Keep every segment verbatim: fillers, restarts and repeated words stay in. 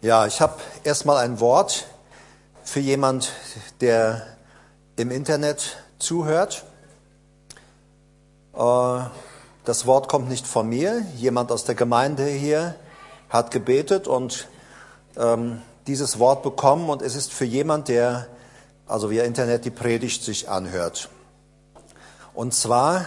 Ja, ich habe erstmal ein Wort für jemand, der im Internet zuhört. Das Wort kommt nicht von mir. Jemand aus der Gemeinde hier hat gebetet und ähm, dieses Wort bekommen. Und es ist für jemand, der also via Internet die Predigt sich anhört. Und zwar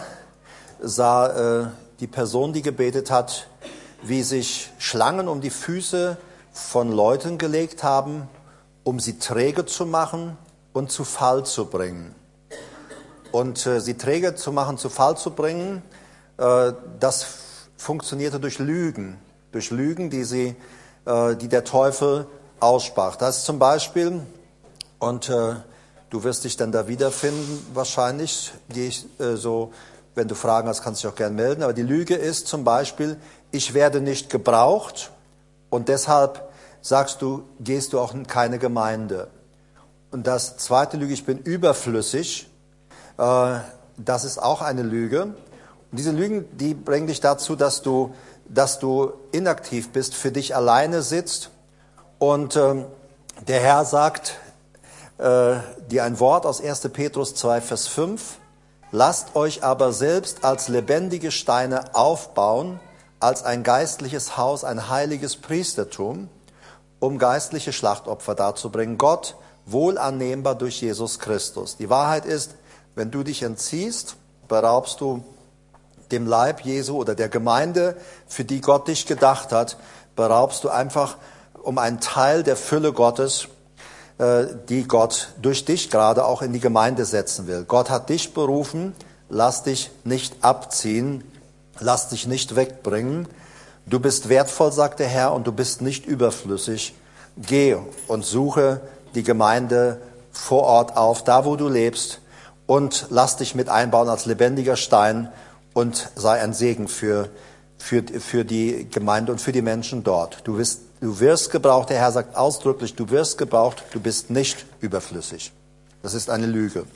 sah äh, die Person, die gebetet hat, wie sich Schlangen um die Füße von Leuten gelegt haben, um sie träge zu machen und zu Fall zu bringen. Und äh, sie träge zu machen, zu Fall zu bringen, äh, das f- funktionierte durch Lügen, durch Lügen, die sie, äh, die der Teufel aussprach. Das ist zum Beispiel, und äh, du wirst dich dann da wiederfinden wahrscheinlich, die ich, äh, so, wenn du Fragen hast, kannst du dich auch gerne melden. Aber die Lüge ist zum Beispiel, ich werde nicht gebraucht und deshalb sagst du, gehst du auch in keine Gemeinde. Und das zweite Lüge, ich bin überflüssig, äh, das ist auch eine Lüge. Und diese Lügen, die bringen dich dazu, dass du, dass du inaktiv bist, für dich alleine sitzt. Und äh, der Herr sagt äh, dir ein Wort aus erster Petrus zwei, Vers fünf. Lasst euch aber selbst als lebendige Steine aufbauen, als ein geistliches Haus, ein heiliges Priestertum, um geistliche Schlachtopfer darzubringen, Gott wohlannehmbar durch Jesus Christus. Die Wahrheit ist, wenn du dich entziehst, beraubst du dem Leib Jesu oder der Gemeinde, für die Gott dich gedacht hat, beraubst du einfach um einen Teil der Fülle Gottes, die Gott durch dich gerade auch in die Gemeinde setzen will. Gott hat dich berufen, lass dich nicht abziehen, lass dich nicht wegbringen. Du bist wertvoll, sagt der Herr, und du bist nicht überflüssig. Geh und suche die Gemeinde vor Ort auf, da wo du lebst, und lass dich mit einbauen als lebendiger Stein und sei ein Segen für, für, für die Gemeinde und für die Menschen dort. Du wirst, du wirst gebraucht, der Herr sagt ausdrücklich, du wirst gebraucht, du bist nicht überflüssig. Das ist eine Lüge.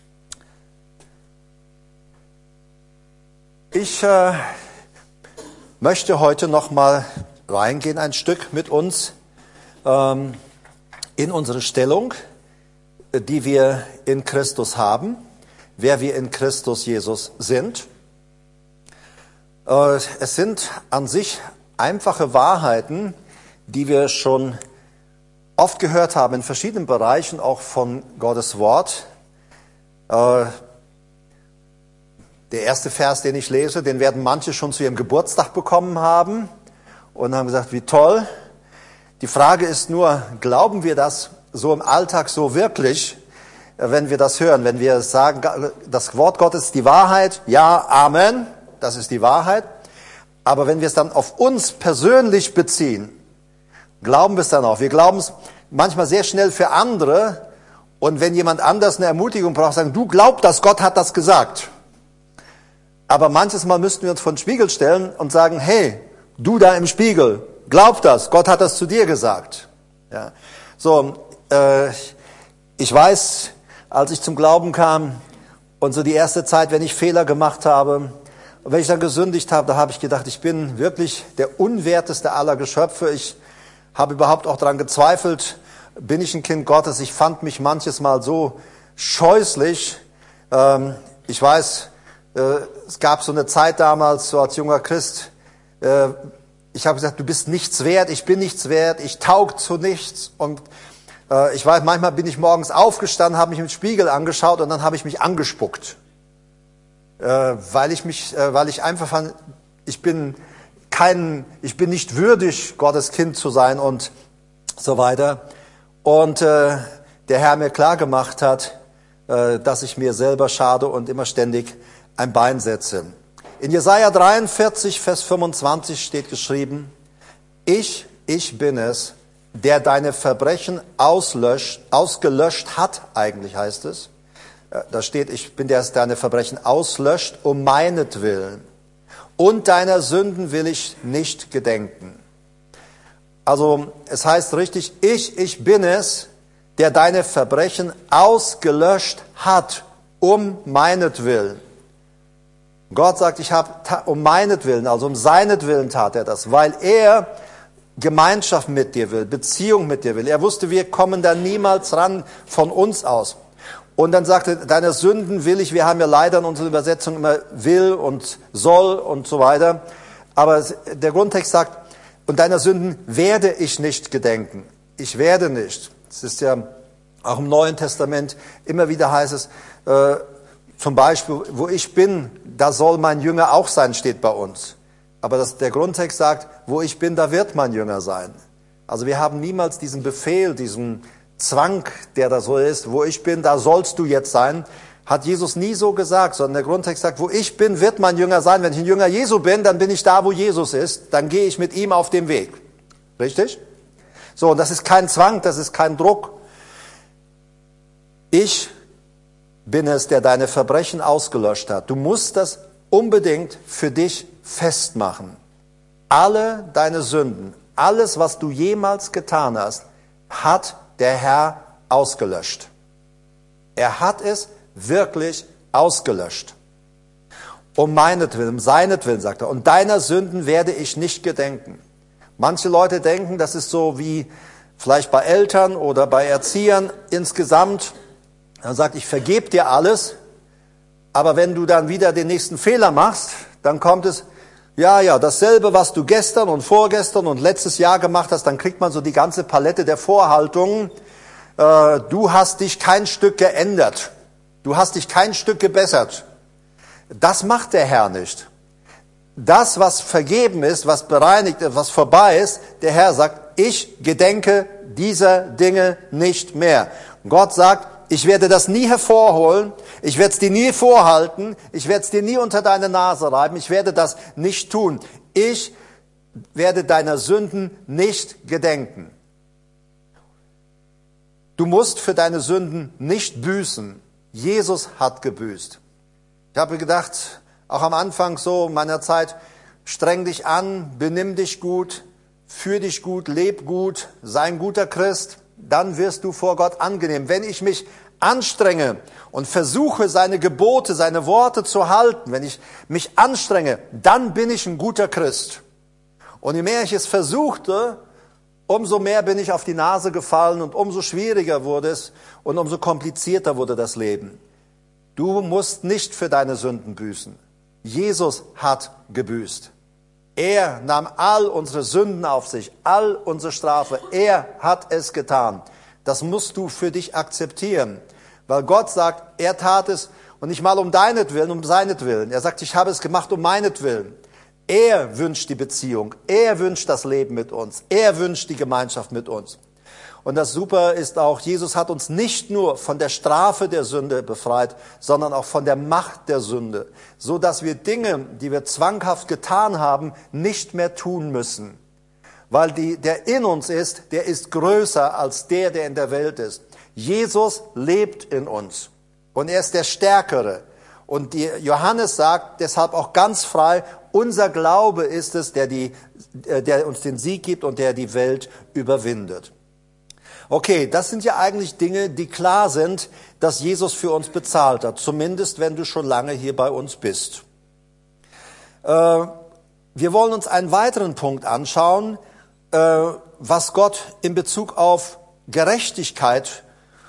Ich äh, möchte heute noch mal reingehen, ein Stück mit uns ähm, in unsere Stellung, die wir in Christus haben, wer wir in Christus Jesus sind. Äh, es sind an sich einfache Wahrheiten, die wir schon oft gehört haben in verschiedenen Bereichen, auch von Gottes Wort. Äh, Der erste Vers, den ich lese, den werden manche schon zu ihrem Geburtstag bekommen haben und haben gesagt, wie toll. Die Frage ist nur, glauben wir das so im Alltag so wirklich, wenn wir das hören, wenn wir sagen, das Wort Gottes ist die Wahrheit, ja, Amen, das ist die Wahrheit. Aber wenn wir es dann auf uns persönlich beziehen, glauben wir es dann auch. Wir glauben es manchmal sehr schnell für andere und wenn jemand anders eine Ermutigung braucht, sagen, du glaubst das, Gott hat das gesagt. Aber manches Mal müssten wir uns vor den Spiegel stellen und sagen, hey, du da im Spiegel, glaub das, Gott hat das zu dir gesagt. Ja. So, äh, ich weiß, als ich zum Glauben kam und so die erste Zeit, wenn ich Fehler gemacht habe, und wenn ich dann gesündigt habe, da habe ich gedacht, ich bin wirklich der unwerteste aller Geschöpfe. Ich habe überhaupt auch daran gezweifelt, bin ich ein Kind Gottes. Ich fand mich manches Mal so scheußlich. Ähm, ich weiß, es gab so eine Zeit damals, so als junger Christ, ich habe gesagt, du bist nichts wert, ich bin nichts wert, ich taug zu nichts. Und ich weiß, manchmal bin ich morgens aufgestanden, habe mich im Spiegel angeschaut und dann habe ich mich angespuckt. Weil ich mich, weil ich einfach fand, ich bin kein, ich bin nicht würdig, Gottes Kind zu sein und so weiter. Und der Herr mir klar gemacht hat, dass ich mir selber schade und immer ständig ein Bein setze. In Jesaja dreiundvierzig, Vers fünfundzwanzig steht geschrieben, ich, ich bin es, der deine Verbrechen auslöscht, ausgelöscht hat, eigentlich heißt es. Da steht, ich bin der, der deine Verbrechen auslöscht, um meinetwillen. Und deiner Sünden will ich nicht gedenken. Also, es heißt richtig, ich, ich bin es, der deine Verbrechen ausgelöscht hat, um meinetwillen. Gott sagt, ich habe um meinetwillen, also um seinetwillen tat er das, weil er Gemeinschaft mit dir will, Beziehung mit dir will. Er wusste, wir kommen da niemals ran von uns aus. Und dann sagte, deine Sünden will ich, wir haben ja leider in unserer Übersetzung immer will und soll und so weiter. Aber der Grundtext sagt, und deiner Sünden werde ich nicht gedenken. Ich werde nicht. Es ist ja auch im Neuen Testament, immer wieder heißt es, äh, zum Beispiel, wo ich bin, da soll mein Jünger auch sein, steht bei uns. Aber das, der Grundtext sagt, wo ich bin, da wird mein Jünger sein. Also wir haben niemals diesen Befehl, diesen Zwang, der da so ist, wo ich bin, da sollst du jetzt sein, hat Jesus nie so gesagt, sondern der Grundtext sagt, wo ich bin, wird mein Jünger sein. Wenn ich ein Jünger Jesu bin, dann bin ich da, wo Jesus ist, dann gehe ich mit ihm auf dem Weg. Richtig? So, und das ist kein Zwang, das ist kein Druck. Ich bin es, der deine Verbrechen ausgelöscht hat. Du musst das unbedingt für dich festmachen. Alle deine Sünden, alles, was du jemals getan hast, hat der Herr ausgelöscht. Er hat es wirklich ausgelöscht. Um meinetwillen, um seinetwillen, sagt er. Und deiner Sünden werde ich nicht gedenken. Manche Leute denken, das ist so wie vielleicht bei Eltern oder bei Erziehern insgesamt. Er sagt, ich vergebe dir alles, aber wenn du dann wieder den nächsten Fehler machst, dann kommt es, ja, ja, dasselbe, was du gestern und vorgestern und letztes Jahr gemacht hast, dann kriegt man so die ganze Palette der Vorhaltungen. Äh, du hast dich kein Stück geändert. Du hast dich kein Stück gebessert. Das macht der Herr nicht. Das, was vergeben ist, was bereinigt ist, was vorbei ist, der Herr sagt, ich gedenke dieser Dinge nicht mehr. Und Gott sagt, ich werde das nie hervorholen, ich werde es dir nie vorhalten, ich werde es dir nie unter deine Nase reiben, ich werde das nicht tun. Ich werde deiner Sünden nicht gedenken. Du musst für deine Sünden nicht büßen. Jesus hat gebüßt. Ich habe gedacht, auch am Anfang so meiner Zeit, streng dich an, benimm dich gut, führ dich gut, leb gut, sei ein guter Christ, dann wirst du vor Gott angenehm. Wenn ich mich anstrenge und versuche, seine Gebote, seine Worte zu halten, wenn ich mich anstrenge, dann bin ich ein guter Christ. Und je mehr ich es versuchte, umso mehr bin ich auf die Nase gefallen und umso schwieriger wurde es und umso komplizierter wurde das Leben. Du musst nicht für deine Sünden büßen. Jesus hat gebüßt. Er nahm all unsere Sünden auf sich, all unsere Strafe. Er hat es getan. Das musst du für dich akzeptieren. Weil Gott sagt, er tat es und nicht mal um deinetwillen, um seinetwillen. Er sagt, ich habe es gemacht um meinetwillen. Er wünscht die Beziehung. Er wünscht das Leben mit uns. Er wünscht die Gemeinschaft mit uns. Und das Super ist auch, Jesus hat uns nicht nur von der Strafe der Sünde befreit, sondern auch von der Macht der Sünde, so dass wir Dinge, die wir zwanghaft getan haben, nicht mehr tun müssen. Weil die, der in uns ist, der ist größer als der, der in der Welt ist. Jesus lebt in uns und er ist der Stärkere. Und die Johannes sagt deshalb auch ganz frei, unser Glaube ist es, der, die, der uns den Sieg gibt und der die Welt überwindet. Okay, das sind ja eigentlich Dinge, die klar sind, dass Jesus für uns bezahlt hat. Zumindest, wenn du schon lange hier bei uns bist. Äh, wir wollen uns einen weiteren Punkt anschauen, äh, was Gott in Bezug auf Gerechtigkeit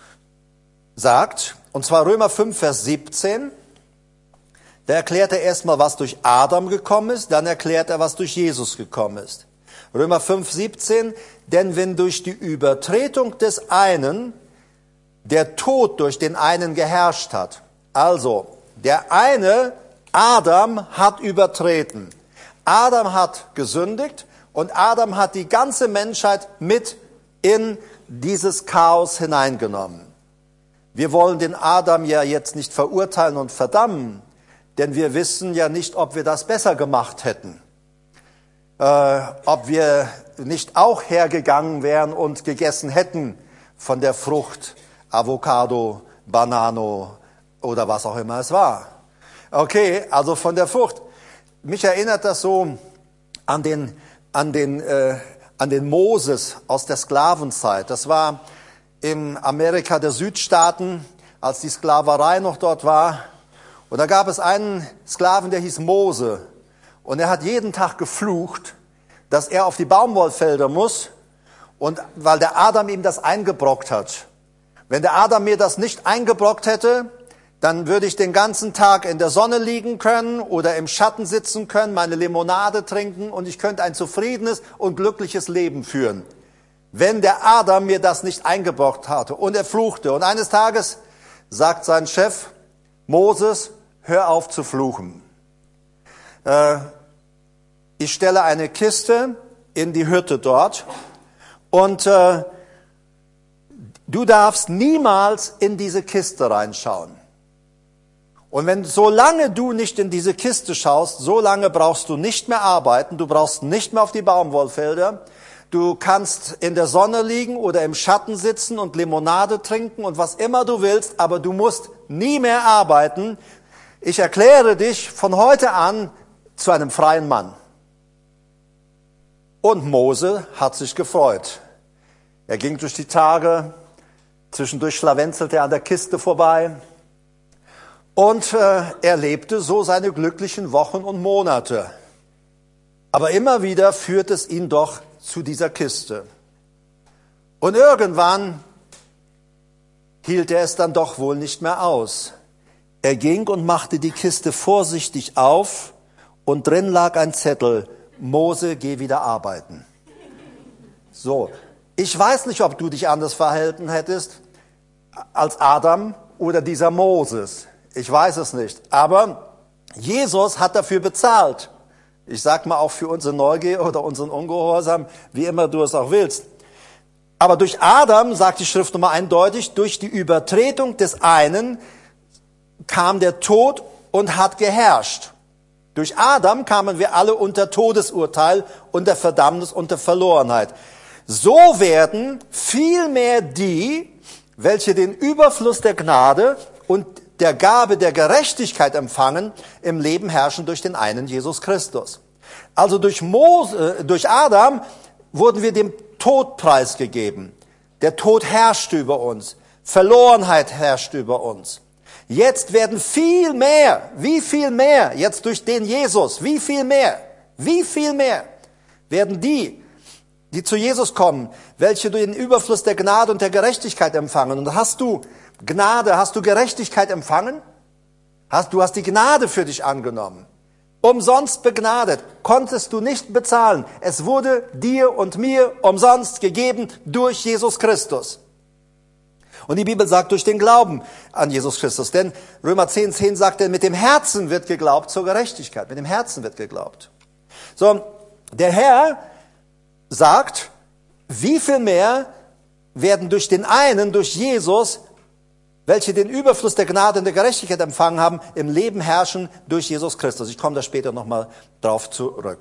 sagt. Und zwar Römer fünf, Vers siebzehn. Da erklärt er erstmal, was durch Adam gekommen ist, dann erklärt er, was durch Jesus gekommen ist. Römer fünf, siebzehn, denn wenn durch die Übertretung des einen der Tod durch den einen geherrscht hat, also der eine, Adam, hat übertreten. Adam hat gesündigt und Adam hat die ganze Menschheit mit in dieses Chaos hineingenommen. Wir wollen den Adam ja jetzt nicht verurteilen und verdammen, denn wir wissen ja nicht, ob wir das besser gemacht hätten. Äh, ob wir nicht auch hergegangen wären und gegessen hätten von der Frucht, Avocado, Banano oder was auch immer es war. Okay, also von der Frucht. Mich erinnert das so an den, an den, äh, an den Moses aus der Sklavenzeit. Das war in Amerika der Südstaaten, als die Sklaverei noch dort war. Und da gab es einen Sklaven, der hieß Mose. Und er hat jeden Tag geflucht, dass er auf die Baumwollfelder muss, und weil der Adam ihm das eingebrockt hat. Wenn der Adam mir das nicht eingebrockt hätte, dann würde ich den ganzen Tag in der Sonne liegen können oder im Schatten sitzen können, meine Limonade trinken und ich könnte ein zufriedenes und glückliches Leben führen. Wenn der Adam mir das nicht eingebrockt hatte, und er fluchte. Und eines Tages sagt sein Chef, Moses, hör auf zu fluchen. Äh, ich stelle eine Kiste in die Hütte dort und äh, du darfst niemals in diese Kiste reinschauen. Und wenn, solange du nicht in diese Kiste schaust, solange brauchst du nicht mehr arbeiten, du brauchst nicht mehr auf die Baumwollfelder, du kannst in der Sonne liegen oder im Schatten sitzen und Limonade trinken und was immer du willst, aber du musst nie mehr arbeiten. Ich erkläre dich von heute an zu einem freien Mann. Und Mose hat sich gefreut. Er ging durch die Tage, zwischendurch schlawenzelte er an der Kiste vorbei und äh, er lebte so seine glücklichen Wochen und Monate. Aber immer wieder führt es ihn doch zu dieser Kiste. Und irgendwann hielt er es dann doch wohl nicht mehr aus. Er ging und machte die Kiste vorsichtig auf und drin lag ein Zettel, Mose, geh wieder arbeiten. So, ich weiß nicht, ob du dich anders verhalten hättest als Adam oder dieser Moses. Ich weiß es nicht. Aber Jesus hat dafür bezahlt. Ich sag mal auch für unsere Neugier oder unseren Ungehorsam, wie immer du es auch willst. Aber durch Adam, sagt die Schrift nochmal eindeutig, durch die Übertretung des einen kam der Tod und hat geherrscht. Durch Adam kamen wir alle unter Todesurteil, unter Verdammnis, unter Verlorenheit. So werden vielmehr die, welche den Überfluss der Gnade und der Gabe der Gerechtigkeit empfangen, im Leben herrschen durch den einen Jesus Christus. Also durch Mose, durch Adam wurden wir dem Tod preisgegeben. Der Tod herrscht über uns. Verlorenheit herrscht über uns. Jetzt werden viel mehr, wie viel mehr, jetzt durch den Jesus, wie viel mehr, wie viel mehr werden die, die zu Jesus kommen, welche den Überfluss der Gnade und der Gerechtigkeit empfangen. Und hast du Gnade, hast du Gerechtigkeit empfangen? Hast, du hast die Gnade für dich angenommen. Umsonst begnadet, konntest du nicht bezahlen. Es wurde dir und mir umsonst gegeben durch Jesus Christus. Und die Bibel sagt durch den Glauben an Jesus Christus. Denn Römer zehn, zehn sagt, denn mit dem Herzen wird geglaubt zur Gerechtigkeit. Mit dem Herzen wird geglaubt. So, der Herr sagt, wie viel mehr werden durch den einen, durch Jesus, welche den Überfluss der Gnade und der Gerechtigkeit empfangen haben, im Leben herrschen durch Jesus Christus. Ich komme da später nochmal drauf zurück.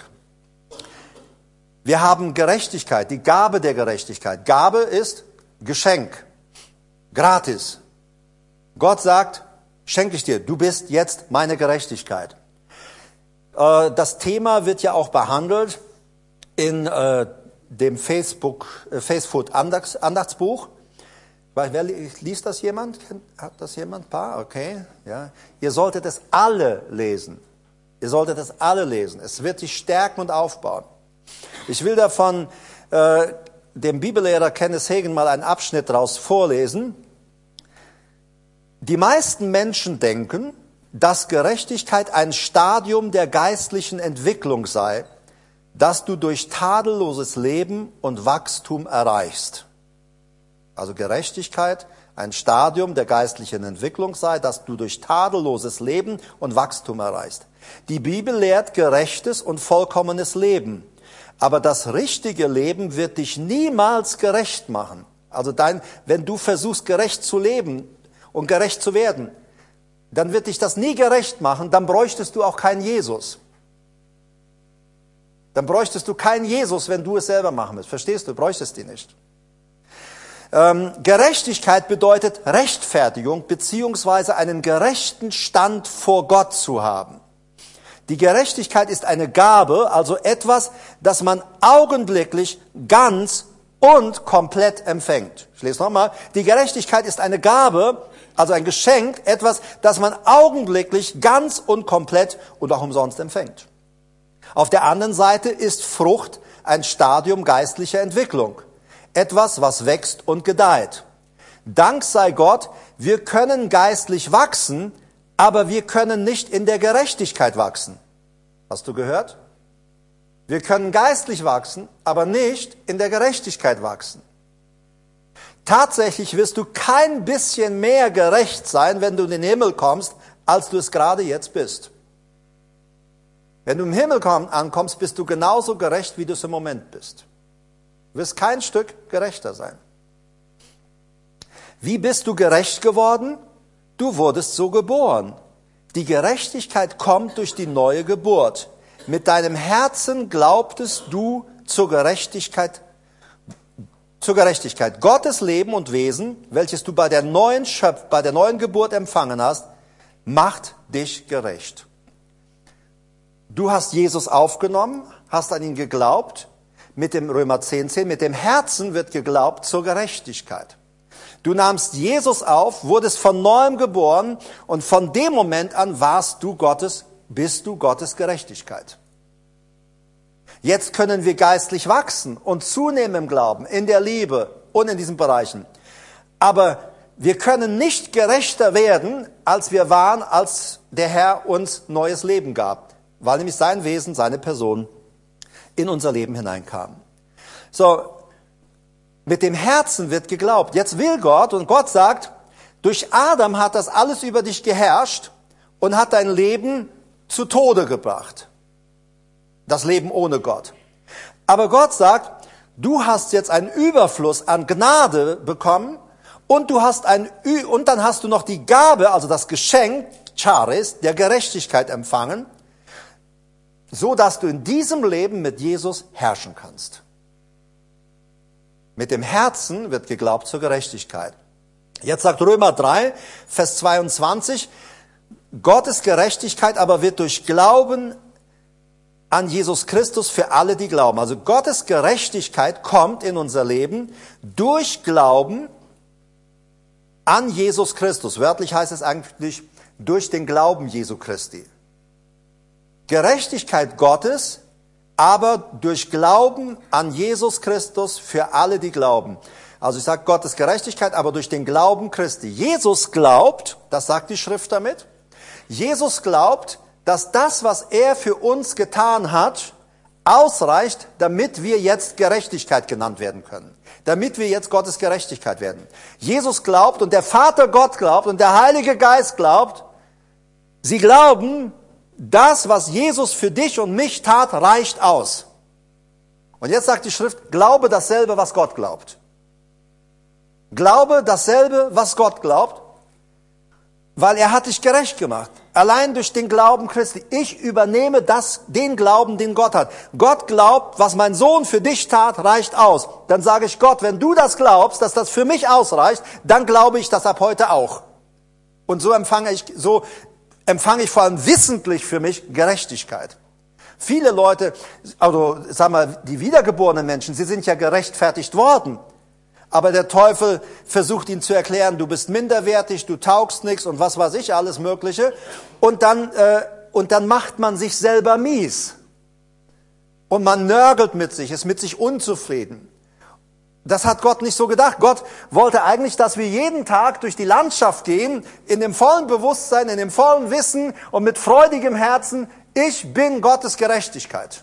Wir haben Gerechtigkeit, die Gabe der Gerechtigkeit. Gabe ist Geschenk, gratis. Gott sagt, schenke ich dir, du bist jetzt meine Gerechtigkeit. Das Thema wird ja auch behandelt in dem Facebook, Facebook Andachtsbuch. Wer liest das jemand? Hat das jemand? Ein paar? Okay. Ja. Ihr solltet es alle lesen. Ihr solltet es alle lesen. Es wird dich stärken und aufbauen. Ich will davon äh, dem Bibellehrer Kenneth Hagin mal einen Abschnitt daraus vorlesen. Die meisten Menschen denken, dass Gerechtigkeit ein Stadium der geistlichen Entwicklung sei, das du durch tadelloses Leben und Wachstum erreichst. Also Gerechtigkeit, ein Stadium der geistlichen Entwicklung sei, das du durch tadelloses Leben und Wachstum erreichst. Die Bibel lehrt gerechtes und vollkommenes Leben. Aber das richtige Leben wird dich niemals gerecht machen. Also dein, wenn du versuchst, gerecht zu leben und gerecht zu werden, dann wird dich das nie gerecht machen, dann bräuchtest du auch keinen Jesus. Dann bräuchtest du keinen Jesus, wenn du es selber machen willst. Verstehst du? Du bräuchtest ihn nicht. Ähm, Gerechtigkeit bedeutet Rechtfertigung beziehungsweise einen gerechten Stand vor Gott zu haben. Die Gerechtigkeit ist eine Gabe, also etwas, das man augenblicklich ganz und komplett empfängt. Ich lese nochmal. Die Gerechtigkeit ist eine Gabe, also ein Geschenk, etwas, das man augenblicklich ganz und komplett und auch umsonst empfängt. Auf der anderen Seite ist Frucht ein Stadium geistlicher Entwicklung. Etwas, was wächst und gedeiht. Dank sei Gott, wir können geistlich wachsen, aber wir können nicht in der Gerechtigkeit wachsen. Hast du gehört? Wir können geistlich wachsen, aber nicht in der Gerechtigkeit wachsen. Tatsächlich wirst du kein bisschen mehr gerecht sein, wenn du in den Himmel kommst, als du es gerade jetzt bist. Wenn du im Himmel ankommst, bist du genauso gerecht, wie du es im Moment bist. Du wirst kein Stück gerechter sein. Wie bist du gerecht geworden? Du wurdest so geboren. Die Gerechtigkeit kommt durch die neue Geburt. Mit deinem Herzen glaubtest du zur Gerechtigkeit, zur Gerechtigkeit. Gottes Leben und Wesen, welches du bei der neuen Schöpf, bei der neuen Geburt empfangen hast, macht dich gerecht. Du hast Jesus aufgenommen, hast an ihn geglaubt, mit dem Römer zehn zehn, mit dem Herzen wird geglaubt zur Gerechtigkeit. Du nahmst Jesus auf, wurdest von neuem geboren und von dem Moment an warst du Gottes, bist du Gottes Gerechtigkeit. Jetzt können wir geistlich wachsen und zunehmen im Glauben, in der Liebe und in diesen Bereichen. Aber wir können nicht gerechter werden, als wir waren, als der Herr uns neues Leben gab, weil nämlich sein Wesen, seine Person in unser Leben hineinkam. So, mit dem Herzen wird geglaubt. Jetzt will Gott, und Gott sagt, durch Adam hat das alles über dich geherrscht und hat dein Leben zu Tode gebracht. Das Leben ohne Gott. Aber Gott sagt, du hast jetzt einen Überfluss an Gnade bekommen und du hast ein Ü- und dann hast du noch die Gabe, also das Geschenk, Charis, der Gerechtigkeit empfangen, so dass du in diesem Leben mit Jesus herrschen kannst. Mit dem Herzen wird geglaubt zur Gerechtigkeit. Jetzt sagt Römer drei, Vers zweiundzwanzig, Gottes Gerechtigkeit aber wird durch Glauben an Jesus Christus für alle, die glauben. Also Gottes Gerechtigkeit kommt in unser Leben durch Glauben an Jesus Christus. Wörtlich heißt es eigentlich durch den Glauben Jesu Christi. Gerechtigkeit Gottes, aber durch Glauben an Jesus Christus für alle, die glauben. Also ich sage Gottes Gerechtigkeit, aber durch den Glauben Christi. Jesus glaubt, das sagt die Schrift damit, Jesus glaubt, dass das, was er für uns getan hat, ausreicht, damit wir jetzt Gerechtigkeit genannt werden können. Damit wir jetzt Gottes Gerechtigkeit werden. Jesus glaubt und der Vater Gott glaubt und der Heilige Geist glaubt, sie glauben, das, was Jesus für dich und mich tat, reicht aus. Und jetzt sagt die Schrift, glaube dasselbe, was Gott glaubt. Glaube dasselbe, was Gott glaubt, weil er hat dich gerecht gemacht. Allein durch den Glauben Christi. Ich übernehme das, den Glauben, den Gott hat. Gott glaubt, was mein Sohn für dich tat, reicht aus. Dann sage ich Gott, wenn du das glaubst, dass das für mich ausreicht, dann glaube ich das ab heute auch. Und so empfange ich, so empfange ich vor allem wissentlich für mich Gerechtigkeit. Viele Leute, also sagen wir, die wiedergeborenen Menschen, sie sind ja gerechtfertigt worden. Aber der Teufel versucht ihn zu erklären, du bist minderwertig, du taugst nichts und was weiß ich, alles Mögliche. Und dann, äh, und dann macht man sich selber mies. Und man nörgelt mit sich, ist mit sich unzufrieden. Das hat Gott nicht so gedacht. Gott wollte eigentlich, dass wir jeden Tag durch die Landschaft gehen, in dem vollen Bewusstsein, in dem vollen Wissen und mit freudigem Herzen, ich bin Gottes Gerechtigkeit.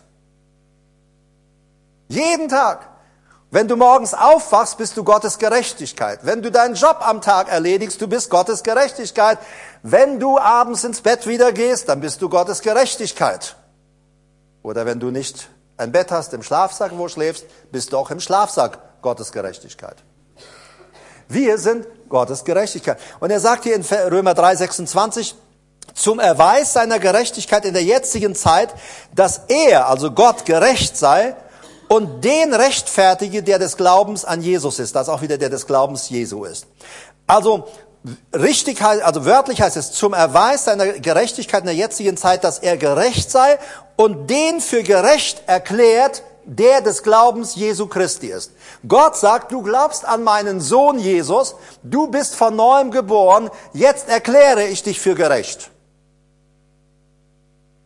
Jeden Tag. Wenn du morgens aufwachst, bist du Gottes Gerechtigkeit. Wenn du deinen Job am Tag erledigst, du bist Gottes Gerechtigkeit. Wenn du abends ins Bett wieder gehst, dann bist du Gottes Gerechtigkeit. Oder wenn du nicht ein Bett hast im Schlafsack, wo du schläfst, bist du auch im Schlafsack Gottes Gerechtigkeit. Wir sind Gottes Gerechtigkeit. Und er sagt hier in Römer drei sechsundzwanzig, zum Erweis seiner Gerechtigkeit in der jetzigen Zeit, dass er, also Gott, gerecht sei, und den rechtfertige, der des Glaubens an Jesus ist. Das ist auch wieder der des Glaubens Jesu ist. Also richtig, also wörtlich heißt es, zum Erweis seiner Gerechtigkeit in der jetzigen Zeit, dass er gerecht sei und den für gerecht erklärt, der des Glaubens Jesu Christi ist. Gott sagt, du glaubst an meinen Sohn Jesus, du bist von neuem geboren, jetzt erkläre ich dich für gerecht.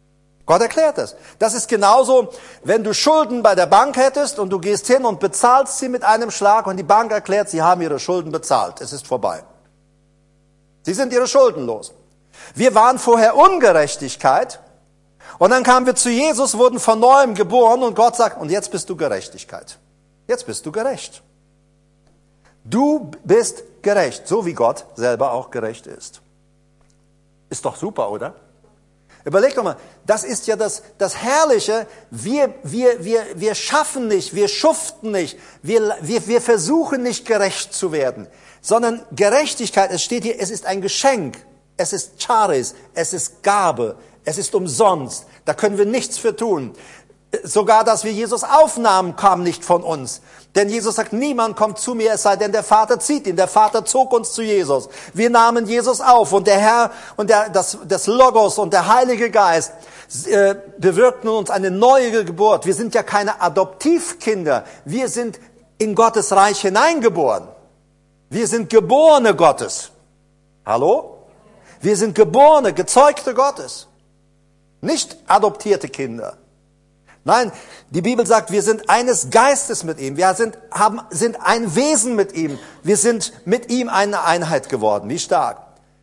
Gott erklärt es. Das ist genauso, wenn du Schulden bei der Bank hättest und du gehst hin und bezahlst sie mit einem Schlag und die Bank erklärt, sie haben ihre Schulden bezahlt. Es ist vorbei. Sie sind ihre Schulden los. Wir waren vorher Ungerechtigkeit und dann kamen wir zu Jesus, wurden von Neuem geboren und Gott sagt, und jetzt bist du Gerechtigkeit. Jetzt bist du gerecht. Du bist gerecht, so wie Gott selber auch gerecht ist. Ist doch super, oder? Überleg doch mal, das ist ja das, das Herrliche, wir, wir, wir, wir schaffen nicht, wir schuften nicht, wir, wir, wir versuchen nicht gerecht zu werden, sondern Gerechtigkeit, es steht hier, es ist ein Geschenk, es ist Charis, es ist Gabe, es ist umsonst, da können wir nichts für tun. Sogar, dass wir Jesus aufnahmen, kam nicht von uns. Denn Jesus sagt, niemand kommt zu mir, es sei denn, der Vater zieht ihn. Der Vater zog uns zu Jesus. Wir nahmen Jesus auf und der Herr und der, das, das Logos und der Heilige Geist äh, bewirkten uns eine neue Geburt. Wir sind ja keine Adoptivkinder. Wir sind in Gottes Reich hineingeboren. Wir sind Geborene Gottes. Hallo? Wir sind Geborene, Gezeugte Gottes. Nicht adoptierte Kinder. Nein, die Bibel sagt, wir sind eines Geistes mit ihm. Wir sind, haben, sind ein Wesen mit ihm. Wir sind mit ihm eine Einheit geworden. Wie stark.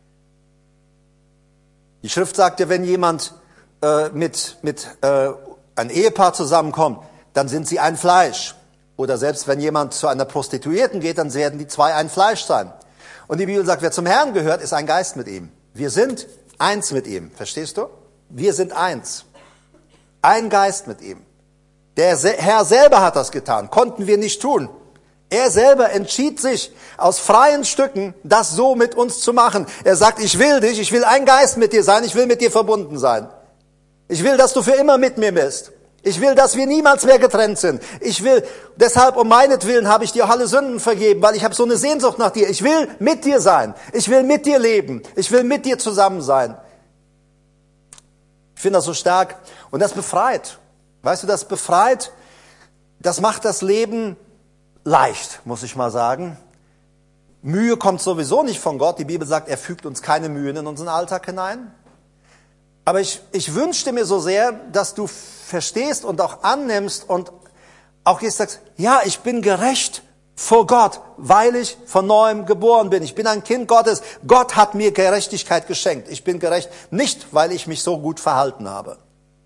Die Schrift sagt ja, wenn jemand äh, mit, mit äh, ein Ehepaar zusammenkommt, dann sind sie ein Fleisch. Oder selbst wenn jemand zu einer Prostituierten geht, dann werden die zwei ein Fleisch sein. Und die Bibel sagt, wer zum Herrn gehört, ist ein Geist mit ihm. Wir sind eins mit ihm. Verstehst du? Wir sind eins. Ein Geist mit ihm. Der Herr selber hat das getan, konnten wir nicht tun. Er selber entschied sich aus freien Stücken, das so mit uns zu machen. Er sagt, ich will dich, ich will ein Geist mit dir sein, ich will mit dir verbunden sein. Ich will, dass du für immer mit mir bist. Ich will, dass wir niemals mehr getrennt sind. Ich will, deshalb um meinetwillen habe ich dir alle Sünden vergeben, weil ich habe so eine Sehnsucht nach dir. Ich will mit dir sein. Ich will mit dir leben. Ich will mit dir zusammen sein. Ich finde das so stark und das befreit. Weißt du, das befreit, das macht das Leben leicht, muss ich mal sagen. Mühe kommt sowieso nicht von Gott. Die Bibel sagt, er fügt uns keine Mühen in unseren Alltag hinein. Aber ich, ich wünschte mir so sehr, dass du verstehst und auch annimmst und auch jetzt sagst, ja, ich bin gerecht vor Gott, weil ich von Neuem geboren bin. Ich bin ein Kind Gottes. Gott hat mir Gerechtigkeit geschenkt. Ich bin gerecht, nicht weil ich mich so gut verhalten habe.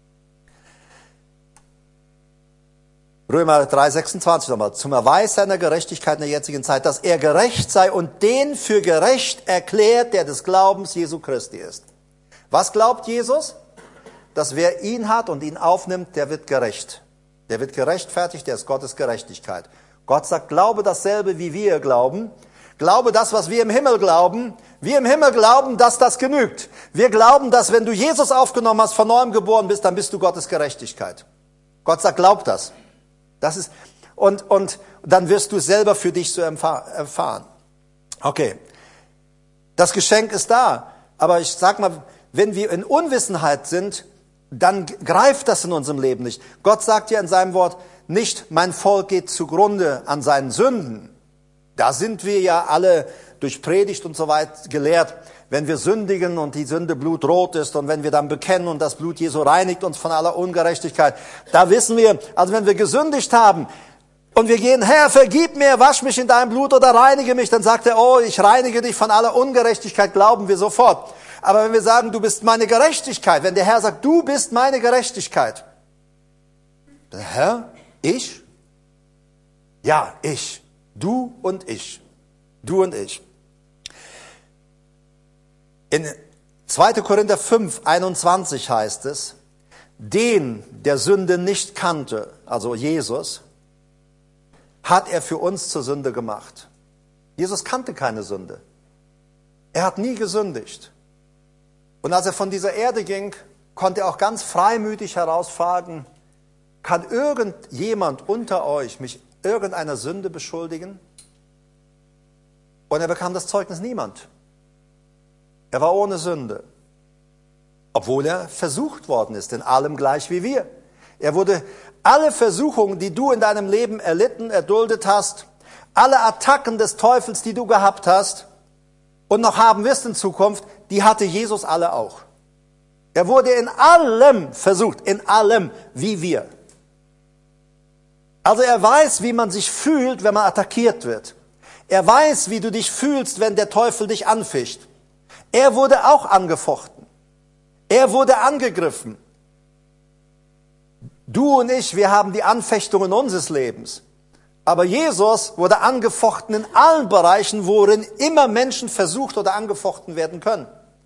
Römer drei sechsundzwanzig nochmal. Zum Erweis seiner Gerechtigkeit in der jetzigen Zeit, dass er gerecht sei und den für gerecht erklärt, der des Glaubens Jesu Christi ist. Was glaubt Jesus? Dass wer ihn hat und ihn aufnimmt, der wird gerecht. Der wird gerechtfertigt, der ist Gottes Gerechtigkeit. Gott sagt, glaube dasselbe, wie wir glauben. Glaube das, was wir im Himmel glauben. Wir im Himmel glauben, dass das genügt. Wir glauben, dass wenn du Jesus aufgenommen hast, von neuem geboren bist, dann bist du Gottes Gerechtigkeit. Gott sagt, glaub das. Das ist, und, und dann wirst du es selber für dich so erfahren. Okay. Das Geschenk ist da. Aber ich sag mal, wenn wir in Unwissenheit sind, dann greift das in unserem Leben nicht. Gott sagt ja in seinem Wort, nicht mein Volk geht zugrunde an seinen Sünden. Da sind wir ja alle durch Predigt und so weiter gelehrt. Wenn wir sündigen und die Sünde blutrot ist und wenn wir dann bekennen und das Blut Jesu reinigt uns von aller Ungerechtigkeit, da wissen wir, also wenn wir gesündigt haben und wir gehen, Herr, vergib mir, wasch mich in deinem Blut oder reinige mich, dann sagt er, oh, ich reinige dich von aller Ungerechtigkeit, glauben wir sofort. Aber wenn wir sagen, du bist meine Gerechtigkeit, wenn der Herr sagt, du bist meine Gerechtigkeit, der Herr, ich? Ja, ich. Du und ich. Du und ich. In zweiter Korinther fünf, einundzwanzig heißt es, den der Sünde nicht kannte, also Jesus, hat er für uns zur Sünde gemacht. Jesus kannte keine Sünde. Er hat nie gesündigt. Und als er von dieser Erde ging, konnte er auch ganz freimütig herausfragen, kann irgendjemand unter euch mich irgendeiner Sünde beschuldigen? Und er bekam das Zeugnis, niemand. Er war ohne Sünde, obwohl er versucht worden ist, in allem gleich wie wir. Er wurde alle Versuchungen, die du in deinem Leben erlitten, erduldet hast, alle Attacken des Teufels, die du gehabt hast und noch haben wirst in Zukunft, die hatte Jesus alle auch. Er wurde in allem versucht, in allem wie wir. Also er weiß, wie man sich fühlt, wenn man attackiert wird. Er weiß, wie du dich fühlst, wenn der Teufel dich anfischt. Er wurde auch angefochten. Er wurde angegriffen. Du und ich, wir haben die Anfechtungen unseres Lebens. Aber Jesus wurde angefochten in allen Bereichen, worin immer Menschen versucht oder angefochten werden können.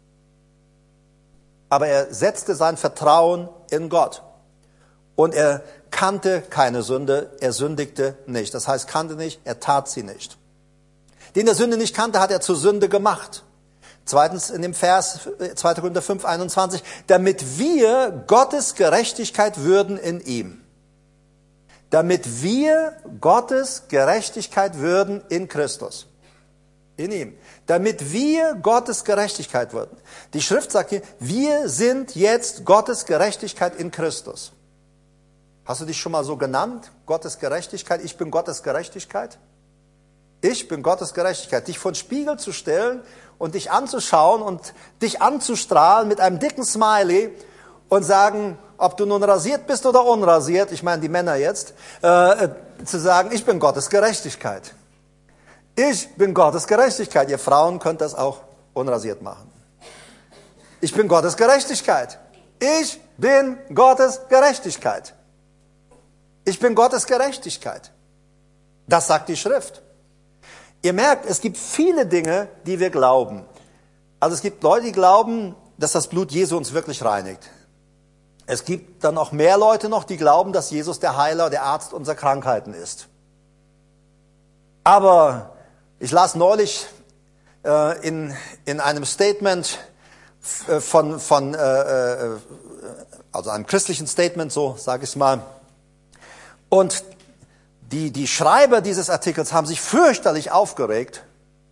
Aber er setzte sein Vertrauen in Gott. Und er kannte keine Sünde, er sündigte nicht. Das heißt, kannte nicht, er tat sie nicht. Den der Sünde nicht kannte, hat er zur Sünde gemacht. Zweitens in dem Vers zweiter Korinther fünf, einundzwanzig, damit wir Gottes Gerechtigkeit würden in ihm. Damit wir Gottes Gerechtigkeit würden in Christus. In ihm. Damit wir Gottes Gerechtigkeit würden. Die Schrift sagt hier, wir sind jetzt Gottes Gerechtigkeit in Christus. Hast du dich schon mal so genannt? Gottes Gerechtigkeit? Ich bin Gottes Gerechtigkeit? Ich bin Gottes Gerechtigkeit. Dich vor den Spiegel zu stellen und dich anzuschauen und dich anzustrahlen mit einem dicken Smiley und sagen, ob du nun rasiert bist oder unrasiert, ich meine die Männer jetzt, äh, zu sagen, ich bin Gottes Gerechtigkeit. Ich bin Gottes Gerechtigkeit. Ihr Frauen könnt das auch unrasiert machen. Ich bin Gottes Gerechtigkeit. Ich bin Gottes Gerechtigkeit. Ich bin Gottes Gerechtigkeit. Das sagt die Schrift. Ihr merkt, es gibt viele Dinge, die wir glauben. Also es gibt Leute, die glauben, dass das Blut Jesu uns wirklich reinigt. Es gibt dann auch mehr Leute noch, die glauben, dass Jesus der Heiler, der Arzt unserer Krankheiten ist. Aber ich las neulich äh, in, in einem Statement von, von äh, also einem christlichen Statement, so sage ich es mal, und die, die Schreiber dieses Artikels haben sich fürchterlich aufgeregt,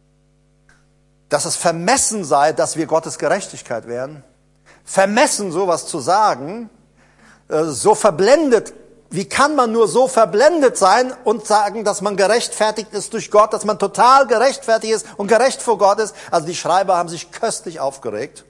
dass es vermessen sei, dass wir Gottes Gerechtigkeit wären. Vermessen, sowas zu sagen, so verblendet. Wie kann man nur so verblendet sein und sagen, dass man gerechtfertigt ist durch Gott, dass man total gerechtfertigt ist und gerecht vor Gott ist? Also die Schreiber haben sich köstlich aufgeregt.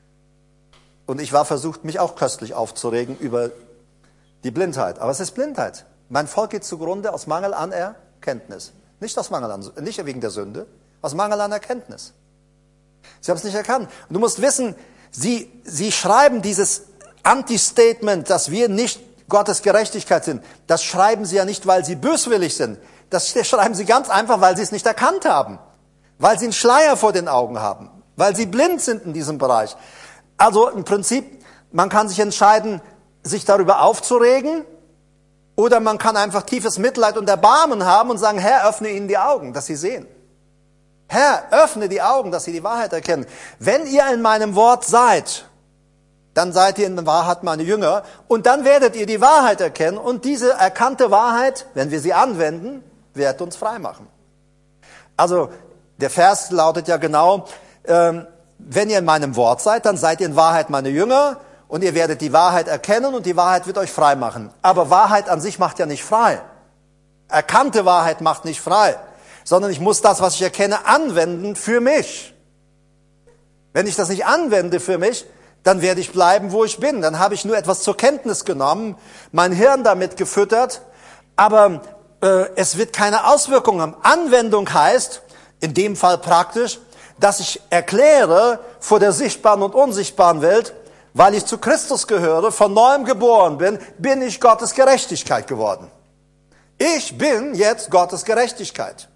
Und ich war versucht, mich auch köstlich aufzuregen über die Blindheit. Aber es ist Blindheit. Mein Volk geht zugrunde aus Mangel an Erkenntnis. Nicht aus Mangel an, nicht wegen der Sünde, aus Mangel an Erkenntnis. Sie haben es nicht erkannt. Und du musst wissen, sie, sie schreiben dieses Anti-Statement, dass wir nicht Gottes Gerechtigkeit sind. Das schreiben sie ja nicht, weil sie böswillig sind. Das schreiben sie ganz einfach, weil sie es nicht erkannt haben. Weil sie einen Schleier vor den Augen haben. Weil sie blind sind in diesem Bereich. Also im Prinzip, man kann sich entscheiden, sich darüber aufzuregen, oder man kann einfach tiefes Mitleid und Erbarmen haben und sagen, Herr, öffne ihnen die Augen, dass sie sehen. Herr, öffne die Augen, dass sie die Wahrheit erkennen. Wenn ihr in meinem Wort seid, dann seid ihr in der Wahrheit meine Jünger und dann werdet ihr die Wahrheit erkennen und diese erkannte Wahrheit, wenn wir sie anwenden, wird uns frei machen. Also der Vers lautet ja genau, ähm, wenn ihr in meinem Wort seid, dann seid ihr in Wahrheit meine Jünger und ihr werdet die Wahrheit erkennen und die Wahrheit wird euch frei machen. Aber Wahrheit an sich macht ja nicht frei. Erkannte Wahrheit macht nicht frei, sondern ich muss das, was ich erkenne, anwenden für mich. Wenn ich das nicht anwende für mich, dann werde ich bleiben, wo ich bin. Dann habe ich nur etwas zur Kenntnis genommen, mein Hirn damit gefüttert, aber äh, es wird keine Auswirkungen haben. Anwendung heißt, in dem Fall praktisch, dass ich erkläre vor der sichtbaren und unsichtbaren Welt, weil ich zu Christus gehöre, von neuem geboren bin, bin ich Gottes Gerechtigkeit geworden. Ich bin jetzt Gottes Gerechtigkeit.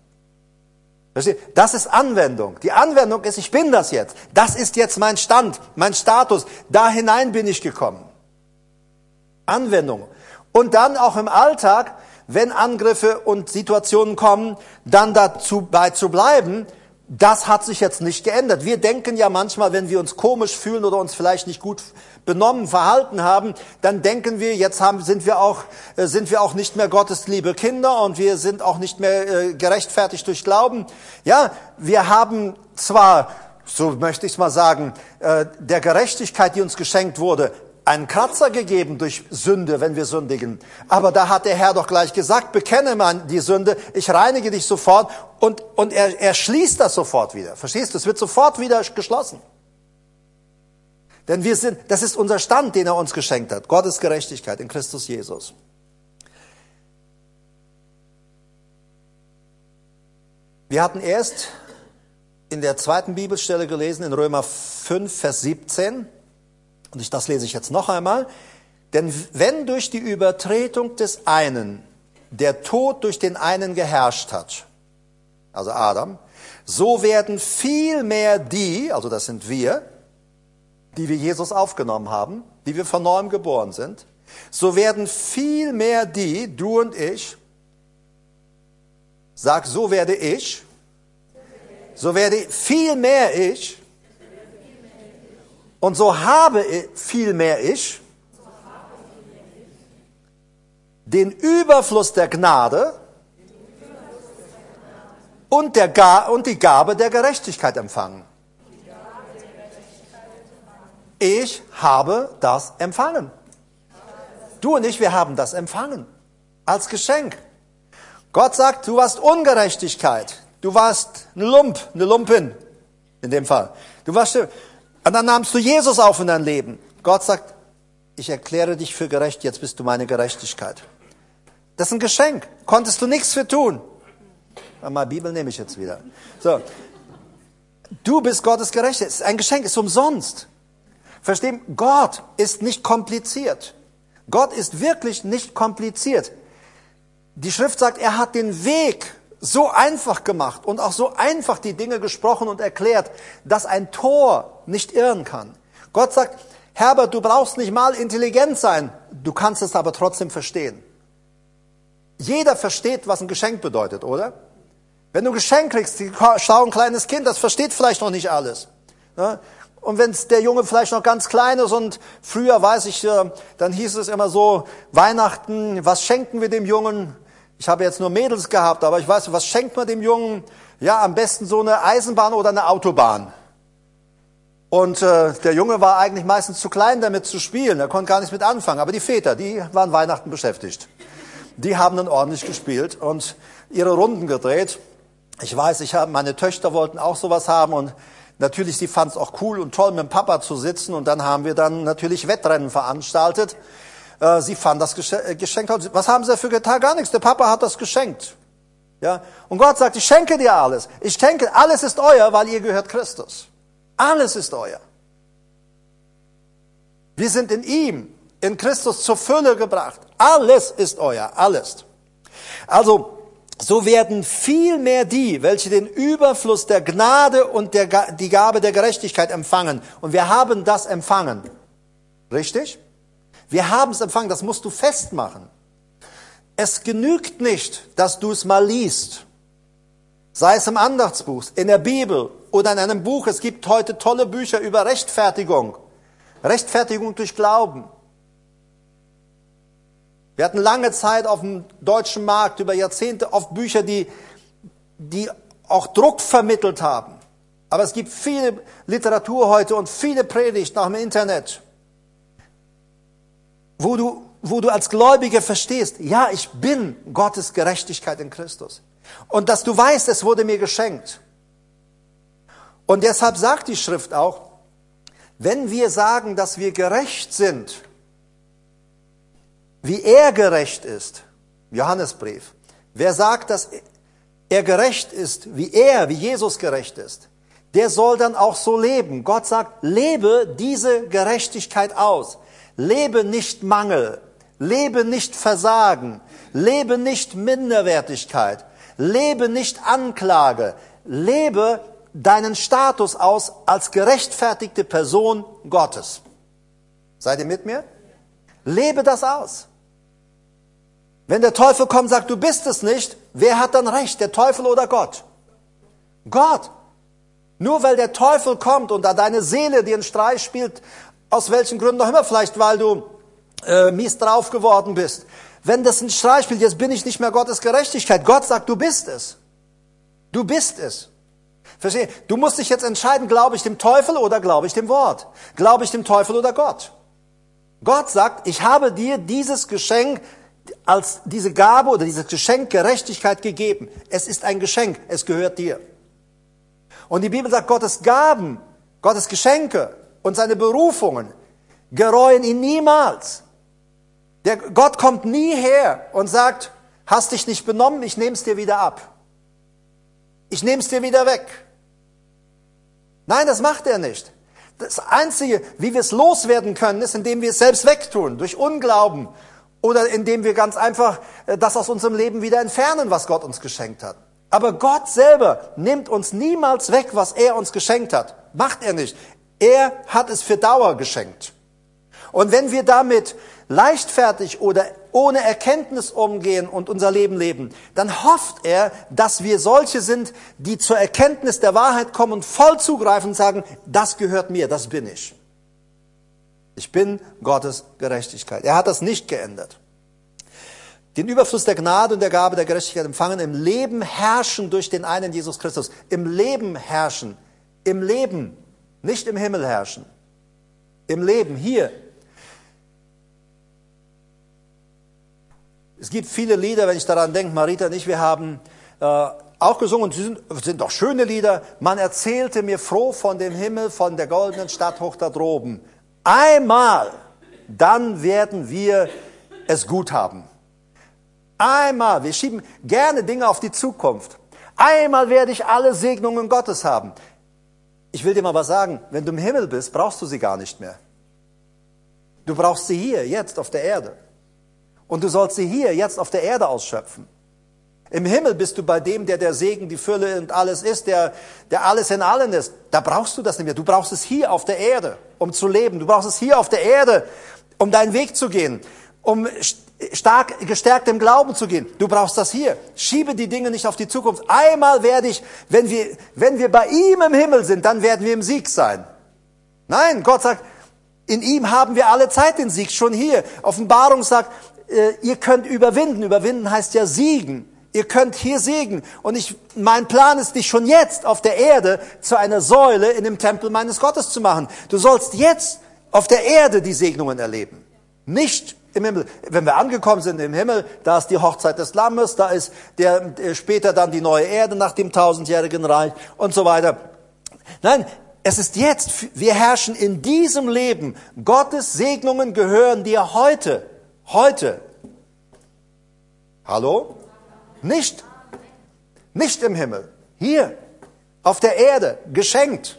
Das ist Anwendung. Die Anwendung ist, ich bin das jetzt. Das ist jetzt mein Stand, mein Status. Da hinein bin ich gekommen. Anwendung. Und dann auch im Alltag, wenn Angriffe und Situationen kommen, dann dazu bei zu bleiben, das hat sich jetzt nicht geändert. Wir denken ja manchmal, wenn wir uns komisch fühlen oder uns vielleicht nicht gut benommen verhalten haben, dann denken wir, jetzt haben, sind wir auch, äh, sind wir auch nicht mehr Gottes liebe Kinder und wir sind auch nicht mehr äh, gerechtfertigt durch Glauben. Ja, wir haben zwar, so möchte ich es mal sagen, äh, der Gerechtigkeit, die uns geschenkt wurde, einen Kratzer gegeben durch Sünde, wenn wir sündigen. Aber da hat der Herr doch gleich gesagt, bekenne man die Sünde, ich reinige dich sofort und, und er, er schließt das sofort wieder. Verstehst du? Es wird sofort wieder geschlossen. Denn wir sind, das ist unser Stand, den er uns geschenkt hat. Gottes Gerechtigkeit in Christus Jesus. Wir hatten erst in der zweiten Bibelstelle gelesen, in Römer fünf, Vers siebzehn. Und ich, das lese ich jetzt noch einmal. Denn wenn durch die Übertretung des einen der Tod durch den einen geherrscht hat, also Adam, so werden viel mehr die, also das sind wir, die wir Jesus aufgenommen haben, die wir von neuem geboren sind, so werden viel mehr die, du und ich, sag, so werde ich, so werde viel mehr ich, und so habe viel mehr ich, den Überfluss der Gnade und, der Ga- und die Gabe der Gerechtigkeit empfangen. Ich habe das empfangen. Du und ich, wir haben das empfangen. Als Geschenk. Gott sagt, du warst Ungerechtigkeit. Du warst ein Lump, eine Lumpin. In dem Fall. Du warst, und dann nahmst du Jesus auf in dein Leben. Gott sagt, ich erkläre dich für gerecht, jetzt bist du meine Gerechtigkeit. Das ist ein Geschenk. Konntest du nichts für tun. Mal Bibel nehme ich jetzt wieder. So. Du bist Gottes Gerechtigkeit. Es ist ein Geschenk, es ist umsonst. Verstehen? Gott ist nicht kompliziert. Gott ist wirklich nicht kompliziert. Die Schrift sagt, er hat den Weg so einfach gemacht und auch so einfach die Dinge gesprochen und erklärt, dass ein Tor nicht irren kann. Gott sagt, Herbert, du brauchst nicht mal intelligent sein, du kannst es aber trotzdem verstehen. Jeder versteht, was ein Geschenk bedeutet, oder? Wenn du ein Geschenk kriegst, schau, ein kleines Kind, das versteht vielleicht noch nicht alles. Und wenn der Junge vielleicht noch ganz klein ist und früher, weiß ich, dann hieß es immer so, Weihnachten, was schenken wir dem Jungen? Ich habe jetzt nur Mädels gehabt, aber ich weiß, was schenkt man dem Jungen? Ja, am besten so eine Eisenbahn oder eine Autobahn. Und äh, der Junge war eigentlich meistens zu klein, damit zu spielen. Er konnte gar nichts mit anfangen. Aber die Väter, die waren Weihnachten beschäftigt. Die haben dann ordentlich gespielt und ihre Runden gedreht. Ich weiß, ich habe, meine Töchter wollten auch sowas haben und natürlich, sie fanden es auch cool und toll, mit dem Papa zu sitzen. Und dann haben wir dann natürlich Wettrennen veranstaltet. Äh, sie fanden das Geschenk. Was haben sie dafür getan? Gar nichts. Der Papa hat das geschenkt. Ja? Und Gott sagt, ich schenke dir alles. Ich schenke, alles ist euer, weil ihr gehört Christus. Alles ist euer. Wir sind in ihm, in Christus zur Fülle gebracht. Alles ist euer, alles. Also, so werden viel mehr die, welche den Überfluss der Gnade und der, die Gabe der Gerechtigkeit empfangen. Und wir haben das empfangen. Richtig? Wir haben es empfangen, das musst du festmachen. Es genügt nicht, dass du es mal liest. Sei es im Andachtsbuch, in der Bibel oder in einem Buch. Es gibt heute tolle Bücher über Rechtfertigung. Rechtfertigung durch Glauben. Wir hatten lange Zeit auf dem deutschen Markt, über Jahrzehnte, oft Bücher, die, die auch Druck vermittelt haben. Aber es gibt viele Literatur heute und viele Predigten auch im Internet, wo du, wo du als Gläubiger verstehst, ja, ich bin Gottes Gerechtigkeit in Christus. Und dass du weißt, es wurde mir geschenkt. Und deshalb sagt die Schrift auch, wenn wir sagen, dass wir gerecht sind, wie er gerecht ist, Johannesbrief, wer sagt, dass er gerecht ist, wie er, wie Jesus gerecht ist, der soll dann auch so leben. Gott sagt, lebe diese Gerechtigkeit aus. Lebe nicht Mangel, lebe nicht Versagen, lebe nicht Minderwertigkeit, lebe nicht Anklage, lebe deinen Status aus als gerechtfertigte Person Gottes. Seid ihr mit mir? Lebe das aus. Wenn der Teufel kommt und sagt, du bist es nicht, wer hat dann recht, der Teufel oder Gott? Gott. Nur weil der Teufel kommt und da deine Seele dir einen Streich spielt, aus welchen Gründen auch immer, vielleicht weil du äh, mies drauf geworden bist. Wenn das einen Streich spielt, jetzt bin ich nicht mehr Gottes Gerechtigkeit. Gott sagt, du bist es. Du bist es. Verstehe? Du musst dich jetzt entscheiden, glaube ich dem Teufel oder glaube ich dem Wort? Glaube ich dem Teufel oder Gott? Gott sagt, ich habe dir dieses Geschenk als diese Gabe oder dieses Geschenk Gerechtigkeit gegeben. Es ist ein Geschenk, es gehört dir. Und die Bibel sagt, Gottes Gaben, Gottes Geschenke und seine Berufungen gereuen ihn niemals. Der Gott kommt nie her und sagt, hast dich nicht benommen, ich nehme es dir wieder ab. Ich nehme es dir wieder weg. Nein, das macht er nicht. Das Einzige, wie wir es loswerden können, ist, indem wir es selbst wegtun, durch Unglauben oder indem wir ganz einfach das aus unserem Leben wieder entfernen, was Gott uns geschenkt hat. Aber Gott selber nimmt uns niemals weg, was er uns geschenkt hat. Macht er nicht. Er hat es für Dauer geschenkt. Und wenn wir damit leichtfertig oder ohne Erkenntnis umgehen und unser Leben leben, dann hofft er, dass wir solche sind, die zur Erkenntnis der Wahrheit kommen und voll zugreifen und sagen, das gehört mir, das bin ich. Ich bin Gottes Gerechtigkeit. Er hat das nicht geändert. Den Überfluss der Gnade und der Gabe der Gerechtigkeit empfangen, im Leben herrschen durch den einen Jesus Christus. Im Leben herrschen. Im Leben, nicht im Himmel herrschen. Im Leben, hier. Es gibt viele Lieder, wenn ich daran denke, Marita und ich, wir haben äh, auch gesungen, und sie sind, sind doch schöne Lieder. Man erzählte mir froh von dem Himmel, von der goldenen Stadt hoch da droben. Einmal, dann werden wir es gut haben. Einmal, wir schieben gerne Dinge auf die Zukunft. Einmal werde ich alle Segnungen Gottes haben. Ich will dir mal was sagen, wenn du im Himmel bist, brauchst du sie gar nicht mehr. Du brauchst sie hier, jetzt auf der Erde. Und du sollst sie hier, jetzt auf der Erde ausschöpfen. Im Himmel bist du bei dem, der der Segen, die Fülle und alles ist, der, der alles in allen ist. Da brauchst du das nicht mehr. Du brauchst es hier auf der Erde, um zu leben. Du brauchst es hier auf der Erde, um deinen Weg zu gehen, um stark gestärkt im Glauben zu gehen. Du brauchst das hier. Schiebe die Dinge nicht auf die Zukunft. Einmal werde ich, wenn wir, wenn wir bei ihm im Himmel sind, dann werden wir im Sieg sein. Nein, Gott sagt, in ihm haben wir alle Zeit den Sieg, schon hier. Offenbarung sagt, äh, ihr könnt überwinden. Überwinden heißt ja siegen. Ihr könnt hier siegen. Und ich, mein Plan ist, dich schon jetzt auf der Erde zu einer Säule in dem Tempel meines Gottes zu machen. Du sollst jetzt auf der Erde die Segnungen erleben. Nicht im Himmel. Wenn wir angekommen sind im Himmel, da ist die Hochzeit des Lammes, da ist der, später dann die neue Erde nach dem tausendjährigen Reich und so weiter. Nein, es ist jetzt, wir herrschen in diesem Leben. Gottes Segnungen gehören dir heute. Heute. Hallo? Nicht. Nicht im Himmel. Hier. Auf der Erde. Geschenkt.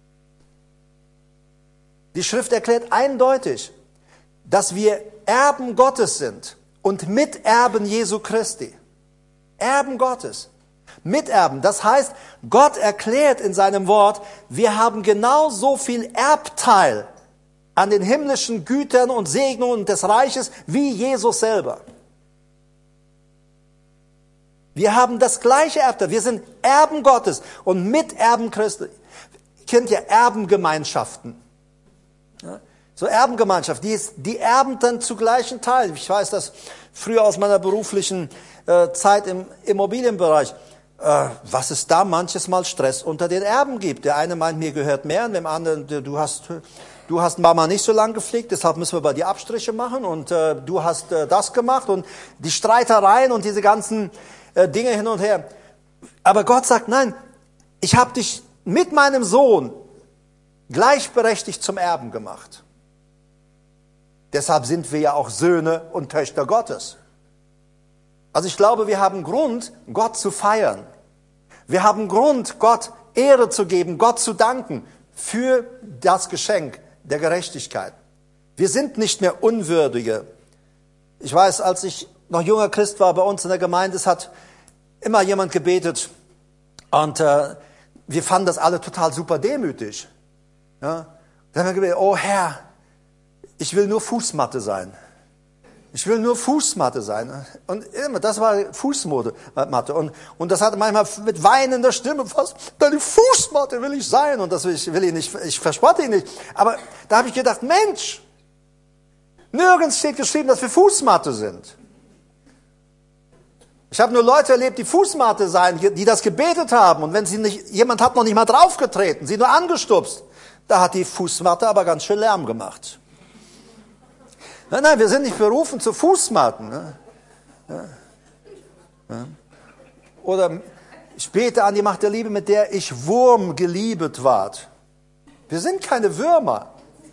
Die Schrift erklärt eindeutig, dass wir Erben Gottes sind und Miterben Jesu Christi. Erben Gottes. Miterben. Das heißt, Gott erklärt in seinem Wort, wir haben genauso viel Erbteil an den himmlischen Gütern und Segnungen des Reiches wie Jesus selber. Wir haben das gleiche Erbteil. Wir sind Erben Gottes und Miterben Christi. Ihr kennt ja Erbengemeinschaften. Ja? So Erbengemeinschaft, die, ist, die erben dann zu gleichen Teilen. Ich weiß das früher aus meiner beruflichen äh, Zeit im Immobilienbereich, äh, was es da manches Mal Stress unter den Erben gibt. Der eine meint, mir gehört mehr, und dem anderen, du hast, du hast Mama nicht so lang gepflegt, deshalb müssen wir bei dir Abstriche machen, und äh, du hast äh, das gemacht, und die Streitereien und diese ganzen äh, Dinge hin und her. Aber Gott sagt, nein, ich habe dich mit meinem Sohn gleichberechtigt zum Erben gemacht. Deshalb sind wir ja auch Söhne und Töchter Gottes. Also ich glaube, wir haben Grund, Gott zu feiern. Wir haben Grund, Gott Ehre zu geben, Gott zu danken für das Geschenk der Gerechtigkeit. Wir sind nicht mehr Unwürdige. Ich weiß, als ich noch junger Christ war bei uns in der Gemeinde, es hat immer jemand gebetet, und äh, wir fanden das alle total super demütig. Ja? Dann haben wir gebetet, oh Herr, ich will nur Fußmatte sein. Ich will nur Fußmatte sein. Und immer, das war Fußmatte. Und, und das hatte manchmal mit weinender Stimme fast, deine Fußmatte will ich sein. Und das will ich, will ich nicht, ich verspotte ihn nicht. Aber da habe ich gedacht, Mensch, nirgends steht geschrieben, dass wir Fußmatte sind. Ich habe nur Leute erlebt, die Fußmatte seien, die das gebetet haben. Und wenn sie nicht, jemand hat noch nicht mal draufgetreten, sie nur angestupst, da hat die Fußmatte aber ganz schön Lärm gemacht. Nein, nein, wir sind nicht berufen zu Fußmatten. Ne? Ja. Ja. Oder ich bete an die Macht der Liebe, mit der ich Wurm geliebet ward. Wir sind keine Würmer.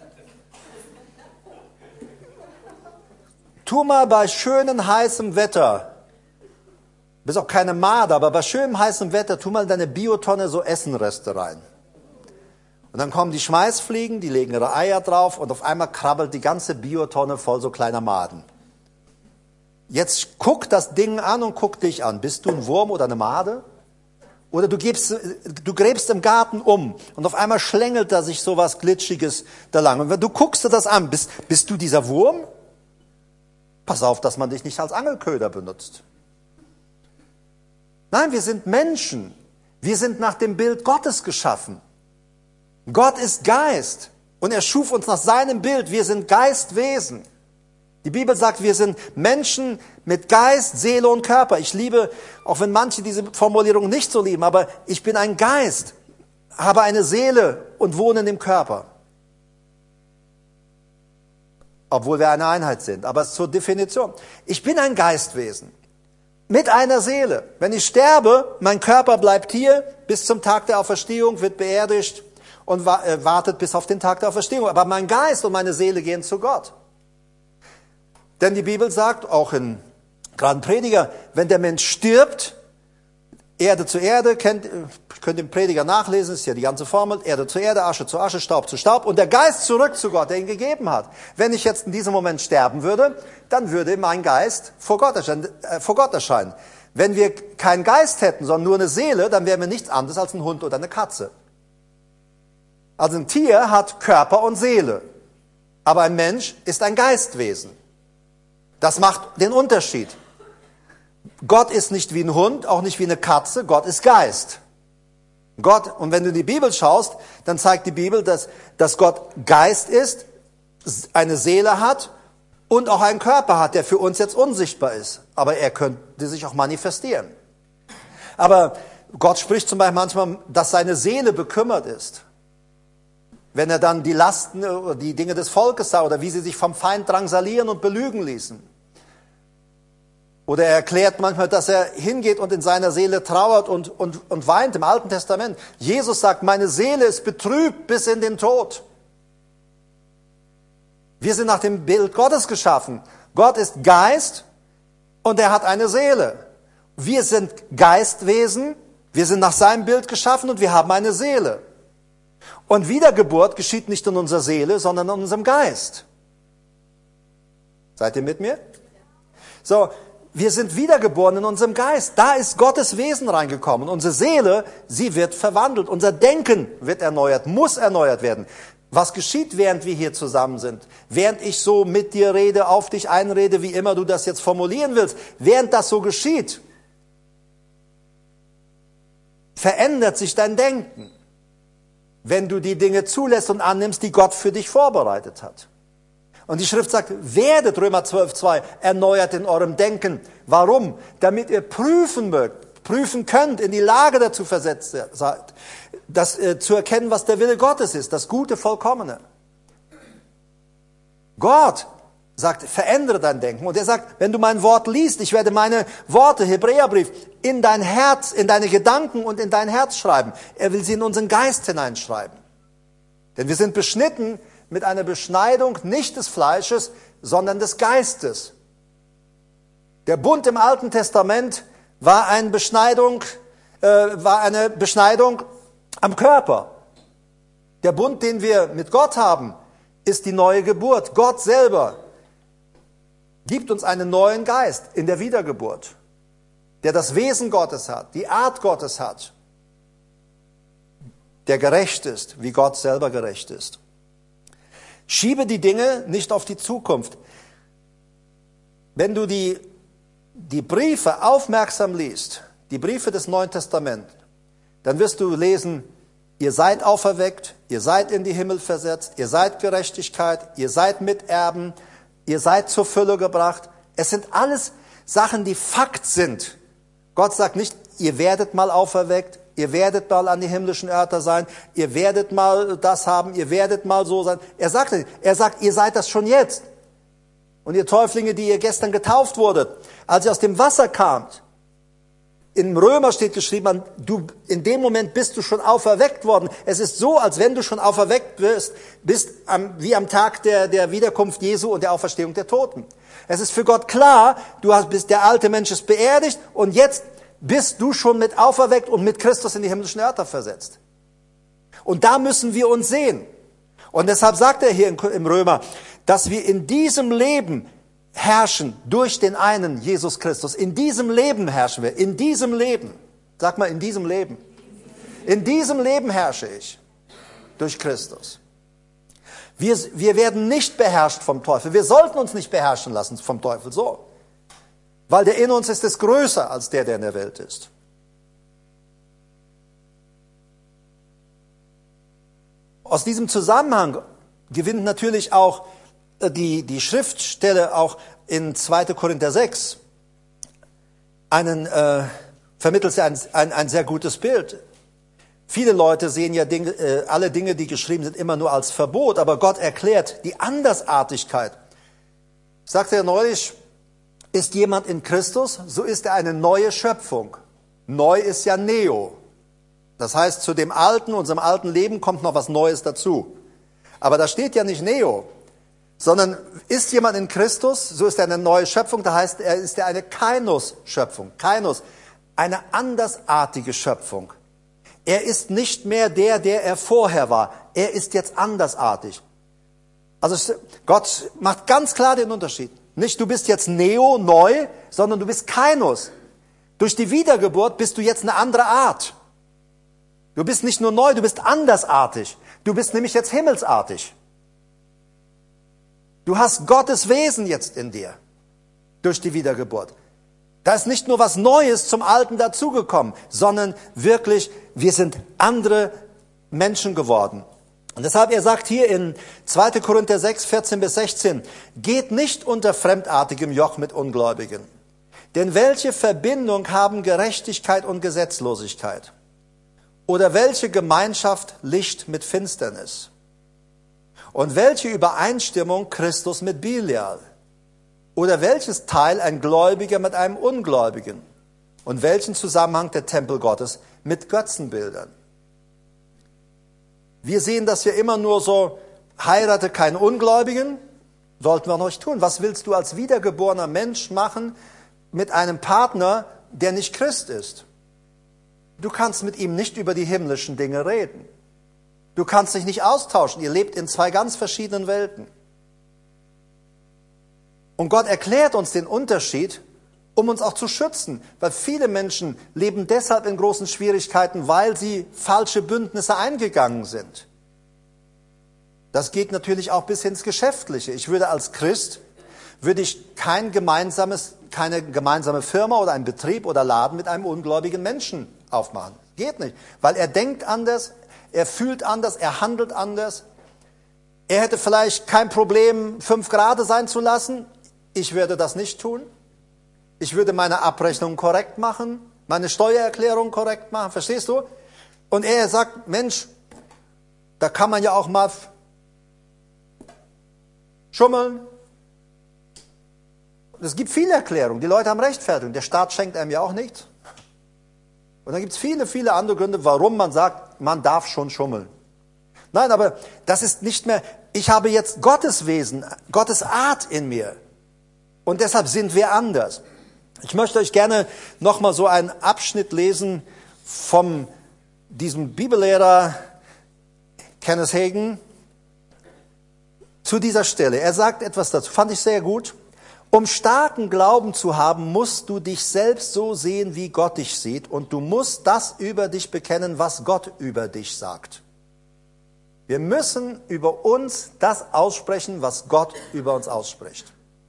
Tu mal bei schönem, heißem Wetter, bist auch keine Marder, aber bei schönem, heißem Wetter, tu mal in deine Biotonne so Essenreste rein. Und dann kommen die Schmeißfliegen, die legen ihre Eier drauf und auf einmal krabbelt die ganze Biotonne voll so kleiner Maden. Jetzt guck das Ding an und guck dich an. Bist du ein Wurm oder eine Made? Oder du, gibst, du gräbst im Garten um und auf einmal schlängelt da sich so was Glitschiges da lang. Und wenn du guckst dir das an, bist, bist du dieser Wurm? Pass auf, dass man dich nicht als Angelköder benutzt. Nein, wir sind Menschen. Wir sind nach dem Bild Gottes geschaffen. Gott ist Geist und er schuf uns nach seinem Bild. Wir sind Geistwesen. Die Bibel sagt, wir sind Menschen mit Geist, Seele und Körper. Ich liebe, auch wenn manche diese Formulierung nicht so lieben, aber ich bin ein Geist, habe eine Seele und wohne in dem Körper. Obwohl wir eine Einheit sind, aber zur Definition. Ich bin ein Geistwesen mit einer Seele. Wenn ich sterbe, mein Körper bleibt hier bis zum Tag der Auferstehung, wird beerdigt und wartet bis auf den Tag der Auferstehung. Aber mein Geist und meine Seele gehen zu Gott. Denn die Bibel sagt, auch in gerade Prediger, wenn der Mensch stirbt, Erde zu Erde, kennt, könnt im Prediger nachlesen, ist ja die ganze Formel, Erde zu Erde, Asche zu Asche, Staub zu Staub und der Geist zurück zu Gott, der ihn gegeben hat. Wenn ich jetzt in diesem Moment sterben würde, dann würde mein Geist vor Gott erscheinen. Äh, vor Gott erscheinen. Wenn wir keinen Geist hätten, sondern nur eine Seele, dann wären wir nichts anderes als ein Hund oder eine Katze. Also ein Tier hat Körper und Seele, aber ein Mensch ist ein Geistwesen. Das macht den Unterschied. Gott ist nicht wie ein Hund, auch nicht wie eine Katze, Gott ist Geist. Gott, und wenn du in die Bibel schaust, dann zeigt die Bibel, dass, dass Gott Geist ist, eine Seele hat und auch einen Körper hat, der für uns jetzt unsichtbar ist. Aber er könnte sich auch manifestieren. Aber Gott spricht zum Beispiel manchmal, dass seine Seele bekümmert ist. Wenn er dann die Lasten oder die Dinge des Volkes sah oder wie sie sich vom Feind drangsalieren und belügen ließen. Oder er erklärt manchmal, dass er hingeht und in seiner Seele trauert und, und, und weint im Alten Testament. Jesus sagt, meine Seele ist betrübt bis in den Tod. Wir sind nach dem Bild Gottes geschaffen. Gott ist Geist und er hat eine Seele. Wir sind Geistwesen, wir sind nach seinem Bild geschaffen und wir haben eine Seele. Und Wiedergeburt geschieht nicht in unserer Seele, sondern in unserem Geist. Seid ihr mit mir? So, wir sind wiedergeboren in unserem Geist. Da ist Gottes Wesen reingekommen. Unsere Seele, sie wird verwandelt. Unser Denken wird erneuert, muss erneuert werden. Was geschieht, während wir hier zusammen sind? Während ich so mit dir rede, auf dich einrede, wie immer du das jetzt formulieren willst. Während das so geschieht, verändert sich dein Denken. Wenn du die Dinge zulässt und annimmst, die Gott für dich vorbereitet hat. Und die Schrift sagt, werdet, Römer zwölf, zwei, erneuert in eurem Denken. Warum? Damit ihr prüfen mögt, prüfen könnt, in die Lage dazu versetzt seid, das äh, zu erkennen, was der Wille Gottes ist, das Gute, Vollkommene. Gott sagt, verändere dein Denken. Und er sagt, wenn du mein Wort liest, ich werde meine Worte, Hebräerbrief, in dein Herz, in deine Gedanken und in dein Herz schreiben. Er will sie in unseren Geist hineinschreiben. Denn wir sind beschnitten mit einer Beschneidung nicht des Fleisches, sondern des Geistes. Der Bund im Alten Testament war eine Beschneidung, äh, war eine Beschneidung am Körper. Der Bund, den wir mit Gott haben, ist die neue Geburt. Gott selber gibt uns einen neuen Geist in der Wiedergeburt, der das Wesen Gottes hat, die Art Gottes hat, der gerecht ist, wie Gott selber gerecht ist. Schiebe die Dinge nicht auf die Zukunft. Wenn du die, die Briefe aufmerksam liest, die Briefe des Neuen Testaments, dann wirst du lesen, ihr seid auferweckt, ihr seid in die Himmel versetzt, ihr seid Gerechtigkeit, ihr seid Miterben, ihr seid zur Fülle gebracht. Es sind alles Sachen, die Fakt sind. Gott sagt nicht, ihr werdet mal auferweckt, ihr werdet mal an die himmlischen Örter sein, ihr werdet mal das haben, ihr werdet mal so sein. Er sagt, er sagt, ihr seid das schon jetzt. Und ihr Täuflinge, die ihr gestern getauft wurdet, als ihr aus dem Wasser kamt, in Römer steht geschrieben, du, in dem Moment bist du schon auferweckt worden. Es ist so, als wenn du schon auferweckt wirst, bist am, wie am Tag der, der Wiederkunft Jesu und der Auferstehung der Toten. Es ist für Gott klar, du hast, bist, der alte Mensch ist beerdigt und jetzt bist du schon mit auferweckt und mit Christus in die himmlischen Örter versetzt. Und da müssen wir uns sehen. Und deshalb sagt er hier im Römer, dass wir in diesem Leben herrschen durch den einen, Jesus Christus. In diesem Leben herrschen wir. In diesem Leben. Sag mal, in diesem Leben. In diesem Leben herrsche ich. Durch Christus. Wir, wir werden nicht beherrscht vom Teufel. Wir sollten uns nicht beherrschen lassen vom Teufel. So. Weil der in uns ist, ist größer als der, der in der Welt ist. Aus diesem Zusammenhang gewinnt natürlich auch die, die Schriftstelle auch in zweiter Korinther sechs einen, äh, vermittelt sie ein, ein, ein sehr gutes Bild. Viele Leute sehen ja Dinge, äh, alle Dinge, die geschrieben sind, immer nur als Verbot, aber Gott erklärt die Andersartigkeit. Ich sagte ja neulich, ist jemand in Christus, so ist er eine neue Schöpfung. Neu ist ja Neo. Das heißt, zu dem alten, unserem alten Leben kommt noch was Neues dazu. Aber da steht ja nicht Neo, sondern ist jemand in Christus, so ist er eine neue Schöpfung, da heißt er, ist er eine Kainos-Schöpfung. Kainos, eine andersartige Schöpfung. Er ist nicht mehr der, der er vorher war. Er ist jetzt andersartig. Also Gott macht ganz klar den Unterschied. Nicht, du bist jetzt Neo, neu, sondern du bist Kainos. Durch die Wiedergeburt bist du jetzt eine andere Art. Du bist nicht nur neu, du bist andersartig. Du bist nämlich jetzt himmelsartig. Du hast Gottes Wesen jetzt in dir, durch die Wiedergeburt. Da ist nicht nur was Neues zum Alten dazugekommen, sondern wirklich, wir sind andere Menschen geworden. Und deshalb, er sagt hier in zweiter Korinther sechs, vierzehn bis sechzehn, geht nicht unter fremdartigem Joch mit Ungläubigen. Denn welche Verbindung haben Gerechtigkeit und Gesetzlosigkeit? Oder welche Gemeinschaft Licht mit Finsternis? Und welche Übereinstimmung Christus mit Belial? Oder welches Teil ein Gläubiger mit einem Ungläubigen? Und welchen Zusammenhang der Tempel Gottes mit Götzenbildern? Wir sehen das ja immer nur so, heirate keinen Ungläubigen, sollten wir noch nicht tun. Was willst du als wiedergeborener Mensch machen mit einem Partner, der nicht Christ ist? Du kannst mit ihm nicht über die himmlischen Dinge reden. Du kannst dich nicht austauschen. Ihr lebt in zwei ganz verschiedenen Welten. Und Gott erklärt uns den Unterschied, um uns auch zu schützen. Weil viele Menschen leben deshalb in großen Schwierigkeiten, weil sie falsche Bündnisse eingegangen sind. Das geht natürlich auch bis ins Geschäftliche. Ich würde als Christ, würde ich kein gemeinsames, keine gemeinsame Firma oder einen Betrieb oder Laden mit einem ungläubigen Menschen aufmachen. Geht nicht. Weil er denkt anders, er fühlt anders, er handelt anders. Er hätte vielleicht kein Problem, fünf Grad sein zu lassen. Ich würde das nicht tun. Ich würde meine Abrechnung korrekt machen, meine Steuererklärung korrekt machen, verstehst du? Und er sagt, Mensch, da kann man ja auch mal schummeln. Es gibt viele Erklärungen, die Leute haben Rechtfertigung. Der Staat schenkt einem ja auch nichts. Und dann gibt es viele, viele andere Gründe, warum man sagt, man darf schon schummeln. Nein, aber das ist nicht mehr, ich habe jetzt Gottes Wesen, Gottes Art in mir. Und deshalb sind wir anders. Ich möchte euch gerne nochmal so einen Abschnitt lesen von diesem Bibellehrer Kenneth Hagin zu dieser Stelle. Er sagt etwas dazu, fand ich sehr gut. Um starken Glauben zu haben, musst du dich selbst so sehen, wie Gott dich sieht. Und du musst das über dich bekennen, was Gott über dich sagt. Wir müssen über uns das aussprechen, was Gott über uns ausspricht.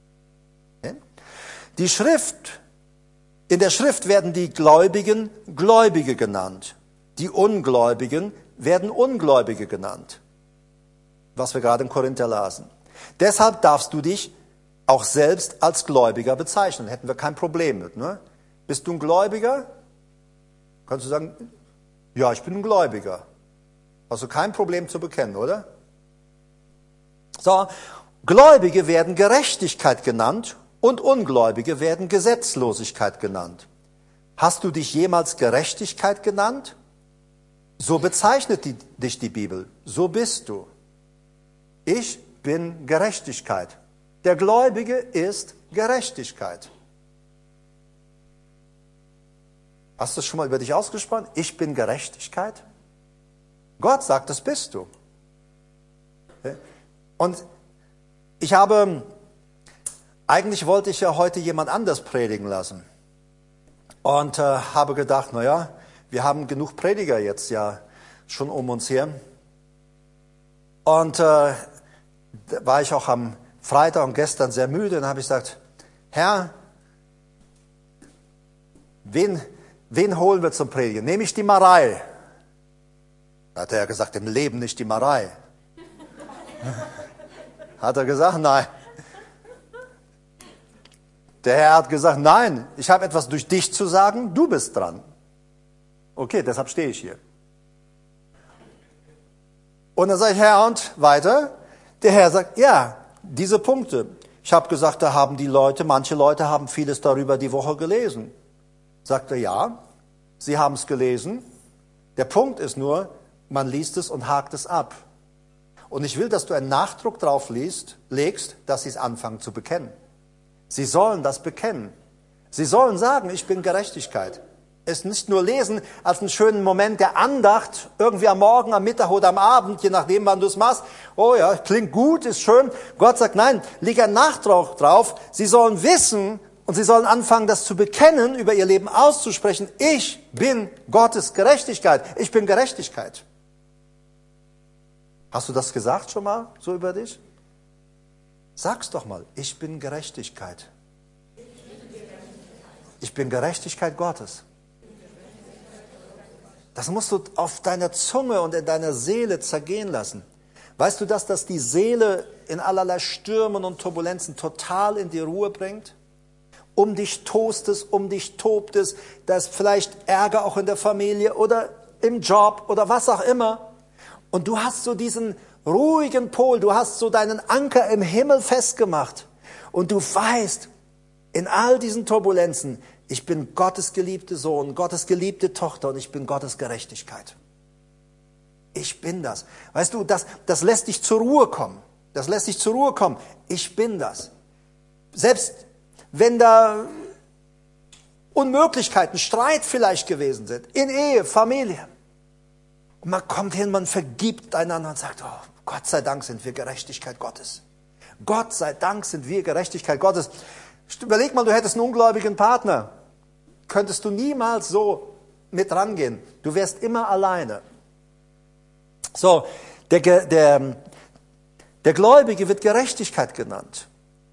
Die Schrift, in der Schrift werden die Gläubigen Gläubige genannt. Die Ungläubigen werden Ungläubige genannt. Was wir gerade in Korinther lasen. Deshalb darfst du dich auch selbst als Gläubiger bezeichnen. Hätten wir kein Problem mit. Ne? Bist du ein Gläubiger? Kannst du sagen, ja, ich bin ein Gläubiger. Hast du kein Problem zu bekennen, oder? So, Gläubige werden Gerechtigkeit genannt und Ungläubige werden Gesetzlosigkeit genannt. Hast du dich jemals Gerechtigkeit genannt? So bezeichnet die, dich die Bibel. So bist du. Ich bin Gerechtigkeit. Der Gläubige ist Gerechtigkeit. Hast du es schon mal über dich ausgesprochen? Ich bin Gerechtigkeit. Gott sagt, das bist du. Und ich habe, eigentlich wollte ich ja heute jemand anders predigen lassen. Und äh, habe gedacht, naja, wir haben genug Prediger jetzt ja schon um uns her. Und äh, da war ich auch am Freitag und gestern sehr müde. Und habe ich gesagt, Herr, wen, wen holen wir zum Predigen? Nehme ich die Marei? Da hat er gesagt, im Leben nicht die Marei. Hat er gesagt, nein. Der Herr hat gesagt, nein, ich habe etwas durch dich zu sagen, du bist dran. Okay, deshalb stehe ich hier. Und dann sage ich, Herr, und weiter? Der Herr sagt, ja, diese Punkte. Ich habe gesagt, da haben die Leute, manche Leute haben vieles darüber die Woche gelesen. Sagt er, ja, sie haben es gelesen. Der Punkt ist nur, man liest es und hakt es ab. Und ich will, dass du einen Nachdruck drauf liest, legst, dass sie es anfangen zu bekennen. Sie sollen das bekennen. Sie sollen sagen, ich bin Gerechtigkeit. Es nicht nur lesen als einen schönen Moment der Andacht, irgendwie am Morgen, am Mittag oder am Abend, je nachdem, wann du es machst. Oh ja, klingt gut, ist schön. Gott sagt, nein, leg einen Nachdruck drauf. Sie sollen wissen und sie sollen anfangen, das zu bekennen, über ihr Leben auszusprechen. Ich bin Gottes Gerechtigkeit. Ich bin Gerechtigkeit. Hast du das gesagt schon mal, so über dich? Sag's doch mal, ich bin Gerechtigkeit. Ich bin Gerechtigkeit Gottes. Das musst du auf deiner Zunge und in deiner Seele zergehen lassen. Weißt du, dass das die Seele in allerlei Stürmen und Turbulenzen total in die Ruhe bringt? Um dich tost es, um dich tobt es, da ist vielleicht Ärger auch in der Familie oder im Job oder was auch immer. Und du hast so diesen ruhigen Pol, du hast so deinen Anker im Himmel festgemacht. Und du weißt, in all diesen Turbulenzen, ich bin Gottes geliebte Sohn, Gottes geliebte Tochter und ich bin Gottes Gerechtigkeit. Ich bin das. Weißt du, das, das lässt dich zur Ruhe kommen. Das lässt dich zur Ruhe kommen. Ich bin das. Selbst wenn da Unmöglichkeiten, Streit vielleicht gewesen sind, in Ehe, Familie. Und man kommt hin, man vergibt einander und sagt, oh, Gott sei Dank sind wir Gerechtigkeit Gottes. Gott sei Dank sind wir Gerechtigkeit Gottes. Überleg mal, du hättest einen ungläubigen Partner. Könntest du niemals so mit rangehen. Du wärst immer alleine. So, der, der, der Gläubige wird Gerechtigkeit genannt.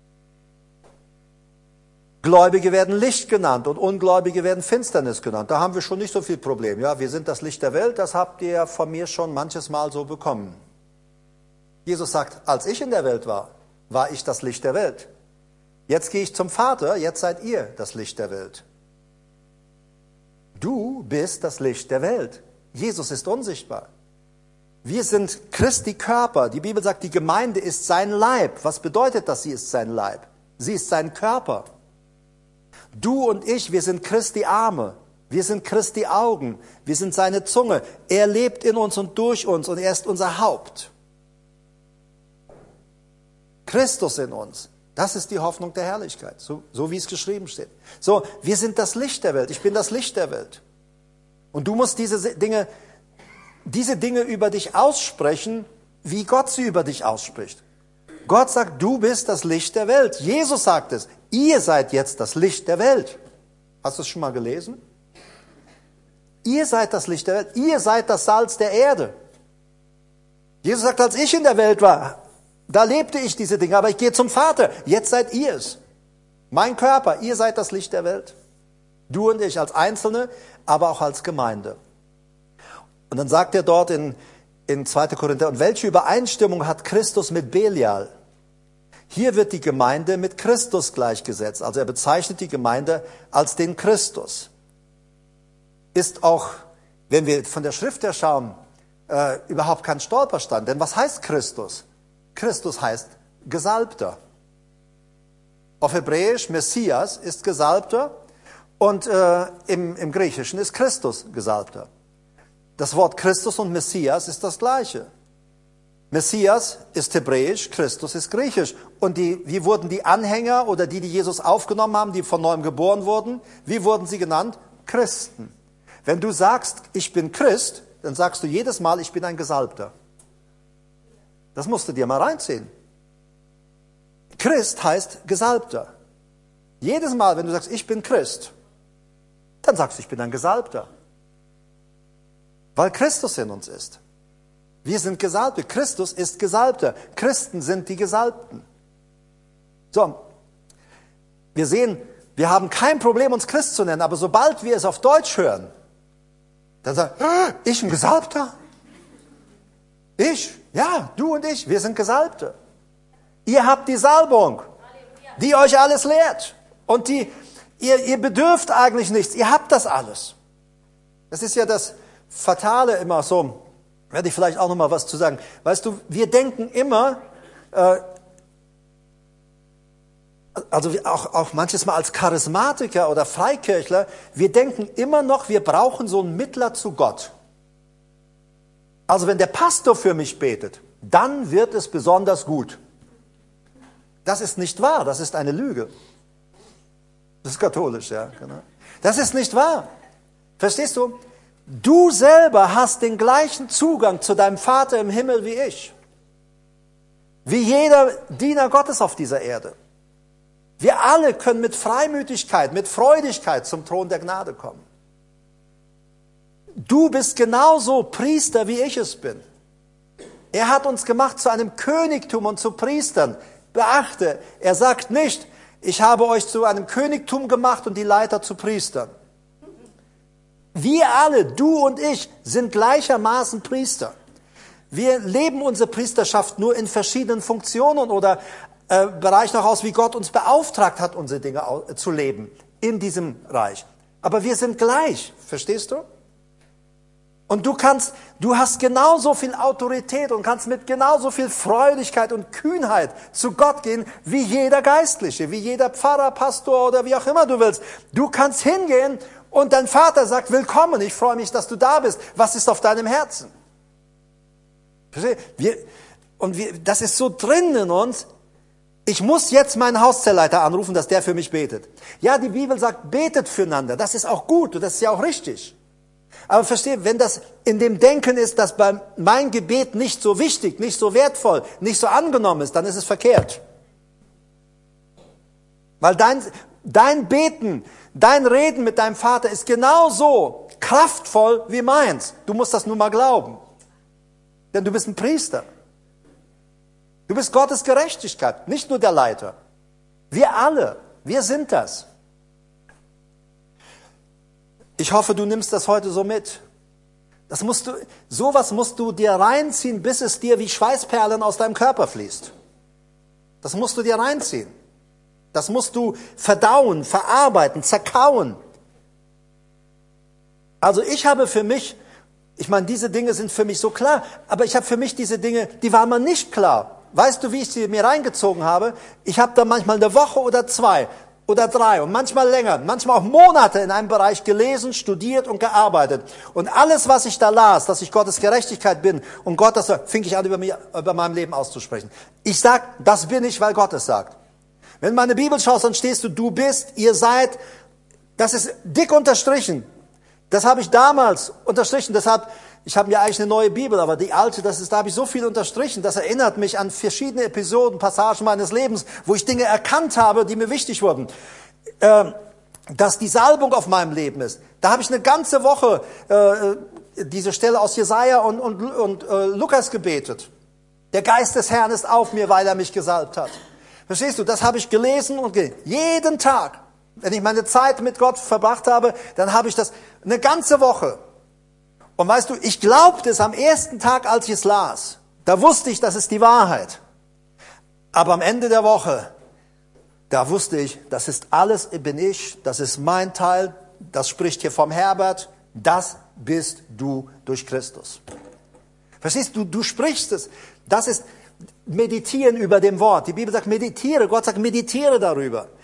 Gläubige werden Licht genannt und Ungläubige werden Finsternis genannt. Da haben wir schon nicht so viel Problem. Ja, wir sind das Licht der Welt, das habt ihr von mir schon manches Mal so bekommen. Jesus sagt, als ich in der Welt war, war ich das Licht der Welt. Jetzt gehe ich zum Vater, jetzt seid ihr das Licht der Welt. Du bist das Licht der Welt. Jesus ist unsichtbar. Wir sind Christi Körper. Die Bibel sagt, die Gemeinde ist sein Leib. Was bedeutet das, sie ist sein Leib? Sie ist sein Körper. Du und ich, wir sind Christi Arme. Wir sind Christi Augen. Wir sind seine Zunge. Er lebt in uns und durch uns und er ist unser Haupt. Christus in uns. Das ist die Hoffnung der Herrlichkeit, so, so wie es geschrieben steht. So, wir sind das Licht der Welt. Ich bin das Licht der Welt. Und du musst diese Dinge, diese Dinge über dich aussprechen, wie Gott sie über dich ausspricht. Gott sagt, du bist das Licht der Welt. Jesus sagt es, ihr seid jetzt das Licht der Welt. Hast du es schon mal gelesen? Ihr seid das Licht der Welt. Ihr seid das Salz der Erde. Jesus sagt, als ich in der Welt war, da lebte ich diese Dinge, aber ich gehe zum Vater. Jetzt seid ihr es. Mein Körper, ihr seid das Licht der Welt. Du und ich als Einzelne, aber auch als Gemeinde. Und dann sagt er dort in, in zweiter Korinther, und welche Übereinstimmung hat Christus mit Belial? Hier wird die Gemeinde mit Christus gleichgesetzt. Also er bezeichnet die Gemeinde als den Christus. Ist auch, wenn wir von der Schrift her schauen, äh, überhaupt kein Stolperstand. Denn was heißt Christus? Christus heißt Gesalbter. Auf Hebräisch Messias ist Gesalbter Und äh, im, im Griechischen ist Christus Gesalbter. Das Wort Christus und Messias ist das Gleiche. Messias ist hebräisch, Christus ist griechisch. Und die, wie wurden die Anhänger oder die, die Jesus aufgenommen haben, die von neuem geboren wurden, wie wurden sie genannt? Christen. Wenn du sagst, ich bin Christ, dann sagst du jedes Mal, ich bin ein Gesalbter. Das musst du dir mal reinziehen. Christ heißt Gesalbter. Jedes Mal, wenn du sagst, ich bin Christ, dann sagst du, ich bin ein Gesalbter. Weil Christus in uns ist. Wir sind Gesalbte. Christus ist Gesalbter. Christen sind die Gesalbten. So, wir sehen, wir haben kein Problem, uns Christ zu nennen, aber sobald wir es auf Deutsch hören, dann sagen, ich ein Gesalbter? Ich? Ja, du und ich, wir sind Gesalbte. Ihr habt die Salbung, die euch alles lehrt. Und die, ihr, ihr bedürft eigentlich nichts, ihr habt das alles. Das ist ja das Fatale immer so, werde ich vielleicht auch noch mal was zu sagen. Weißt du, wir denken immer, äh, also auch, auch manches Mal als Charismatiker oder Freikirchler, wir denken immer noch, wir brauchen so einen Mittler zu Gott. Also wenn der Pastor für mich betet, dann wird es besonders gut. Das ist nicht wahr, das ist eine Lüge. Das ist katholisch, ja, genau. Das ist nicht wahr. Verstehst du? Du selber hast den gleichen Zugang zu deinem Vater im Himmel wie ich. Wie jeder Diener Gottes auf dieser Erde. Wir alle können mit Freimütigkeit, mit Freudigkeit zum Thron der Gnade kommen. Du bist genauso Priester, wie ich es bin. Er hat uns gemacht zu einem Königtum und zu Priestern. Beachte, er sagt nicht, ich habe euch zu einem Königtum gemacht und die Leiter zu Priestern. Wir alle, du und ich, sind gleichermaßen Priester. Wir leben unsere Priesterschaft nur in verschiedenen Funktionen oder äh, Bereich noch aus, wie Gott uns beauftragt hat, unsere Dinge zu leben in diesem Reich. Aber wir sind gleich, verstehst du? Und du kannst, du hast genauso viel Autorität und kannst mit genauso viel Freudigkeit und Kühnheit zu Gott gehen, wie jeder Geistliche, wie jeder Pfarrer, Pastor oder wie auch immer du willst. Du kannst hingehen und dein Vater sagt, willkommen, ich freue mich, dass du da bist. Was ist auf deinem Herzen? Wir, und wir, das ist so drin in uns. Ich muss jetzt meinen Hauszellleiter anrufen, dass der für mich betet. Ja, die Bibel sagt, betet füreinander. Das ist auch gut und das ist ja auch richtig. Aber verstehe, wenn das in dem Denken ist, dass bei mein Gebet nicht so wichtig, nicht so wertvoll, nicht so angenommen ist, dann ist es verkehrt. Weil dein, dein Beten, dein Reden mit deinem Vater ist genauso kraftvoll wie meins. Du musst das nur mal glauben. Denn du bist ein Priester. Du bist Gottes Gerechtigkeit, nicht nur der Leiter. Wir alle, wir sind das. Ich hoffe, du nimmst das heute so mit. Das musst du, sowas musst du dir reinziehen, bis es dir wie Schweißperlen aus deinem Körper fließt. Das musst du dir reinziehen. Das musst du verdauen, verarbeiten, zerkauen. Also ich habe für mich, ich meine, diese Dinge sind für mich so klar, aber ich habe für mich diese Dinge, die waren mir nicht klar. Weißt du, wie ich sie mir reingezogen habe? Ich habe da manchmal eine Woche oder zwei oder drei und manchmal länger, manchmal auch Monate in einem Bereich gelesen, studiert und gearbeitet. Und alles, was ich da las, dass ich Gottes Gerechtigkeit bin und Gott das sagt, fing ich an, über, mir, über mein Leben auszusprechen. Ich sag, das bin ich, weil Gott es sagt. Wenn du meine Bibel schaust, dann stehst du, du bist, ihr seid, das ist dick unterstrichen. Das habe ich damals unterstrichen, deshalb, ich habe mir eigentlich eine neue Bibel, aber die alte, das ist, da habe ich so viel unterstrichen, das erinnert mich an verschiedene Episoden, Passagen meines Lebens, wo ich Dinge erkannt habe, die mir wichtig wurden. Äh, dass die Salbung auf meinem Leben ist. Da habe ich eine ganze Woche äh, diese Stelle aus Jesaja und, und, und äh, Lukas gebetet. Der Geist des Herrn ist auf mir, weil er mich gesalbt hat. Verstehst du, das habe ich gelesen und gelesen. Jeden Tag. Wenn ich meine Zeit mit Gott verbracht habe, dann habe ich das eine ganze Woche. Und weißt du, ich glaubte es am ersten Tag, als ich es las. Da wusste ich, das ist die Wahrheit. Aber am Ende der Woche, da wusste ich, das ist alles, bin ich, das ist mein Teil, das spricht hier vom Herbert, das bist du durch Christus. Verstehst du, du sprichst es, das ist Meditieren über dem Wort. Die Bibel sagt, meditiere, Gott sagt, meditiere darüber.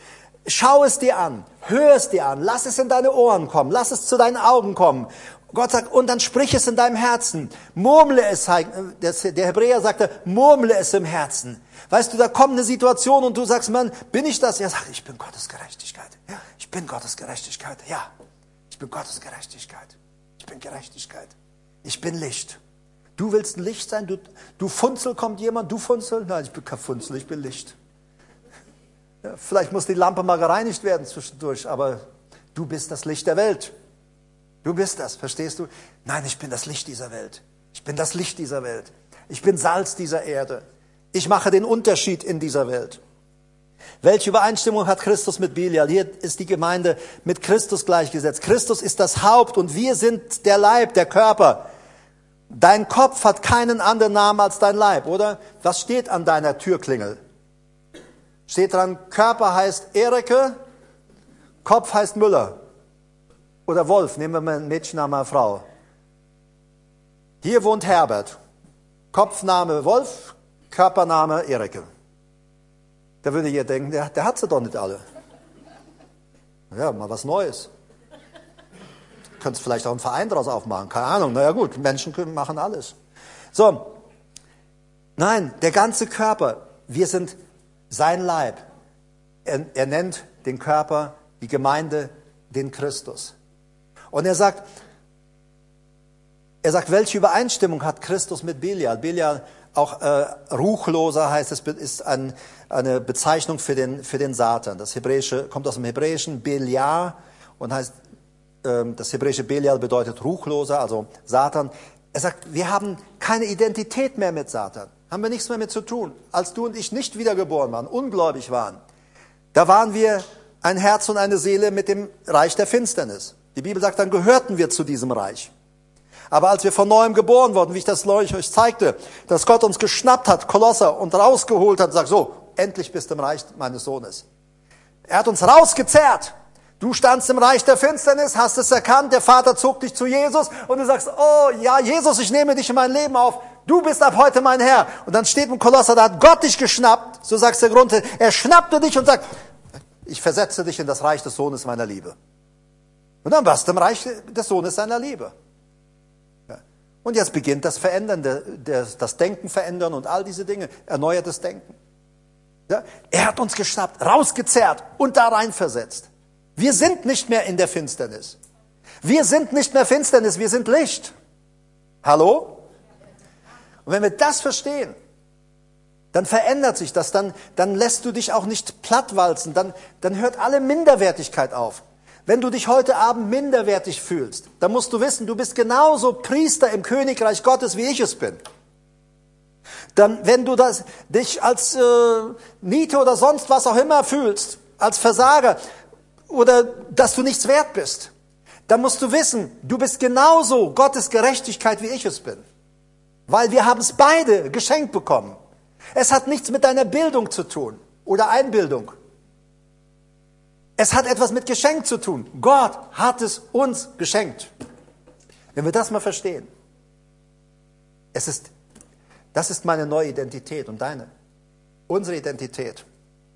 Schau es dir an, hör es dir an, lass es in deine Ohren kommen, lass es zu deinen Augen kommen. Gott sagt, und dann sprich es in deinem Herzen, murmle es, der Hebräer sagte, murmle es im Herzen. Weißt du, da kommt eine Situation und du sagst, Mann, bin ich das? Er sagt, ich bin Gottes Gerechtigkeit. Ja, ich bin Gottes Gerechtigkeit. Ja, ich bin Gottes Gerechtigkeit. Ich bin Gerechtigkeit. Ich bin Licht. Du willst ein Licht sein? Du, du Funzel, kommt jemand? Du Funzel? Nein, ich bin kein Funzel, ich bin Licht. Ja, vielleicht muss die Lampe mal gereinigt werden zwischendurch, aber du bist das Licht der Welt. Du bist das, verstehst du? Nein, ich bin das Licht dieser Welt. Ich bin das Licht dieser Welt. Ich bin Salz dieser Erde. Ich mache den Unterschied in dieser Welt. Welche Übereinstimmung hat Christus mit Belial? Hier ist die Gemeinde mit Christus gleichgesetzt. Christus ist das Haupt und wir sind der Leib, der Körper. Dein Kopf hat keinen anderen Namen als dein Leib, oder? Was steht an deiner Türklingel? Steht dran, Körper heißt Erike, Kopf heißt Müller. Oder Wolf, nehmen wir mal ein Mädchenname, eine Frau. Hier wohnt Herbert. Kopfname Wolf, Körpername Erike. Da würde ihr denken, der, der hat sie doch nicht alle. Ja, mal was Neues. Könntest vielleicht auch einen Verein daraus aufmachen, keine Ahnung. Naja gut, Menschen können, machen alles. So, nein, der ganze Körper, wir sind sein Leib. Er, er nennt den Körper, die Gemeinde, den Christus. Und er sagt, er sagt, welche Übereinstimmung hat Christus mit Belial? Belial, auch äh, Ruchloser heißt es, ist ein, eine Bezeichnung für den, für den Satan. Das Hebräische kommt aus dem Hebräischen Beliar und heißt, äh, das hebräische Belial bedeutet Ruchloser, also Satan. Er sagt, wir haben keine Identität mehr mit Satan, haben wir nichts mehr mit zu tun. Als du und ich nicht wiedergeboren waren, ungläubig waren, da waren wir ein Herz und eine Seele mit dem Reich der Finsternis. Die Bibel sagt, dann gehörten wir zu diesem Reich. Aber als wir von Neuem geboren wurden, wie ich das euch zeigte, dass Gott uns geschnappt hat, Kolosser, und rausgeholt hat und sagt, so, endlich bist du im Reich meines Sohnes. Er hat uns rausgezerrt. Du standst im Reich der Finsternis, hast es erkannt, der Vater zog dich zu Jesus und du sagst, oh ja, Jesus, ich nehme dich in mein Leben auf. Du bist ab heute mein Herr. Und dann steht im Kolosser, da hat Gott dich geschnappt, so sagt der Grund, er schnappte dich und sagt, ich versetze dich in das Reich des Sohnes meiner Liebe. Und dann warst du im Reich des Sohnes seiner Liebe. Ja. Und jetzt beginnt das Verändern, das Denken verändern und all diese Dinge. Erneuertes Denken. Ja. Er hat uns geschnappt, rausgezerrt und da rein versetzt. Wir sind nicht mehr in der Finsternis. Wir sind nicht mehr Finsternis, wir sind Licht. Hallo? Und wenn wir das verstehen, dann verändert sich das, dann, dann lässt du dich auch nicht plattwalzen, dann, dann hört alle Minderwertigkeit auf. Wenn du dich heute Abend minderwertig fühlst, dann musst du wissen, du bist genauso Priester im Königreich Gottes, wie ich es bin. Dann, wenn du das, dich als äh, Niete oder sonst was auch immer fühlst, als Versager oder dass du nichts wert bist, dann musst du wissen, du bist genauso Gottes Gerechtigkeit, wie ich es bin. Weil wir haben es beide geschenkt bekommen. Es hat nichts mit deiner Bildung zu tun oder Einbildung. Es hat etwas mit Geschenk zu tun. Gott hat es uns geschenkt. Wenn wir das mal verstehen. Es ist, das ist meine neue Identität und deine. Unsere Identität.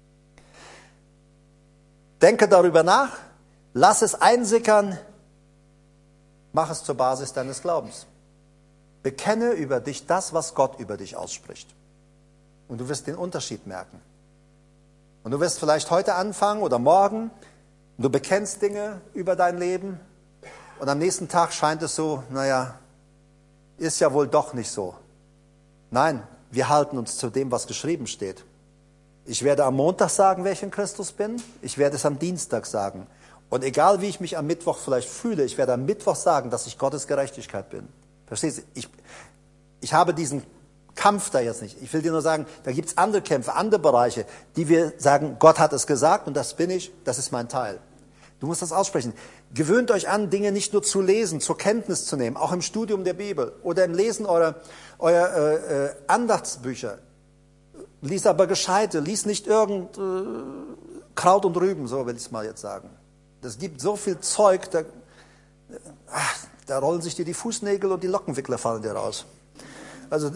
Denke darüber nach, lass es einsickern, mach es zur Basis deines Glaubens. Bekenne über dich das, was Gott über dich ausspricht. Und du wirst den Unterschied merken. Und du wirst vielleicht heute anfangen oder morgen, und du bekennst Dinge über dein Leben und am nächsten Tag scheint es so, naja, ist ja wohl doch nicht so. Nein, wir halten uns zu dem, was geschrieben steht. Ich werde am Montag sagen, wer ich in Christus bin. Ich werde es am Dienstag sagen. Und egal, wie ich mich am Mittwoch vielleicht fühle, ich werde am Mittwoch sagen, dass ich Gottes Gerechtigkeit bin. Verstehst du? Ich, ich habe diesen Kampf da jetzt nicht. Ich will dir nur sagen, da gibt es andere Kämpfe, andere Bereiche, die wir sagen, Gott hat es gesagt und das bin ich, das ist mein Teil. Du musst das aussprechen. Gewöhnt euch an, Dinge nicht nur zu lesen, zur Kenntnis zu nehmen, auch im Studium der Bibel oder im Lesen eurer, eurer äh, äh, Andachtsbücher. Lies aber gescheite, lies nicht irgend äh, Kraut und Rüben, so will ich es mal jetzt sagen. Es gibt so viel Zeug, da, ach, da rollen sich dir die Fußnägel und die Lockenwickler fallen dir raus. Also,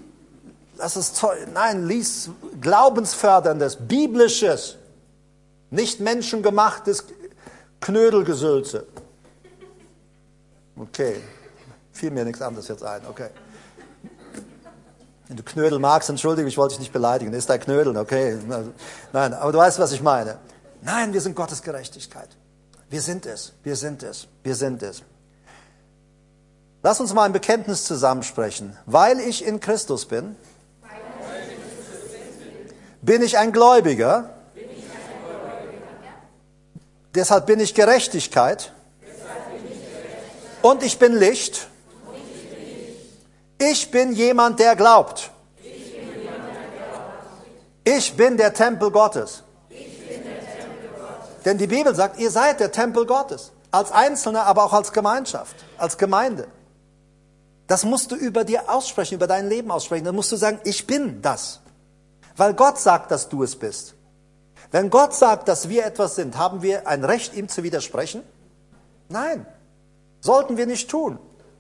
das ist Zeug. Nein, lies Glaubensförderndes, Biblisches. Nicht menschengemachtes Knödelgesülze. Okay, fiel mir nichts anderes jetzt ein, okay. Wenn du Knödel magst, entschuldige, ich wollte dich nicht beleidigen, ist ein Knödel, okay. Nein, aber du weißt, was ich meine. Nein, wir sind Gottes Gerechtigkeit. Wir sind es, wir sind es, wir sind es. Lass uns mal ein Bekenntnis zusammensprechen. Weil ich in Christus bin, bin ich ein Gläubiger, deshalb bin ich Gerechtigkeit und ich bin Licht. Ich bin jemand, der glaubt. Ich bin der Tempel Gottes. Denn die Bibel sagt, ihr seid der Tempel Gottes. Als Einzelne, aber auch als Gemeinschaft, als Gemeinde. Das musst du über dir aussprechen, über dein Leben aussprechen. Dann musst du sagen, ich bin das. Weil Gott sagt, dass du es bist. Wenn Gott sagt, dass wir etwas sind, haben wir ein Recht, ihm zu widersprechen? Nein, sollten wir nicht tun.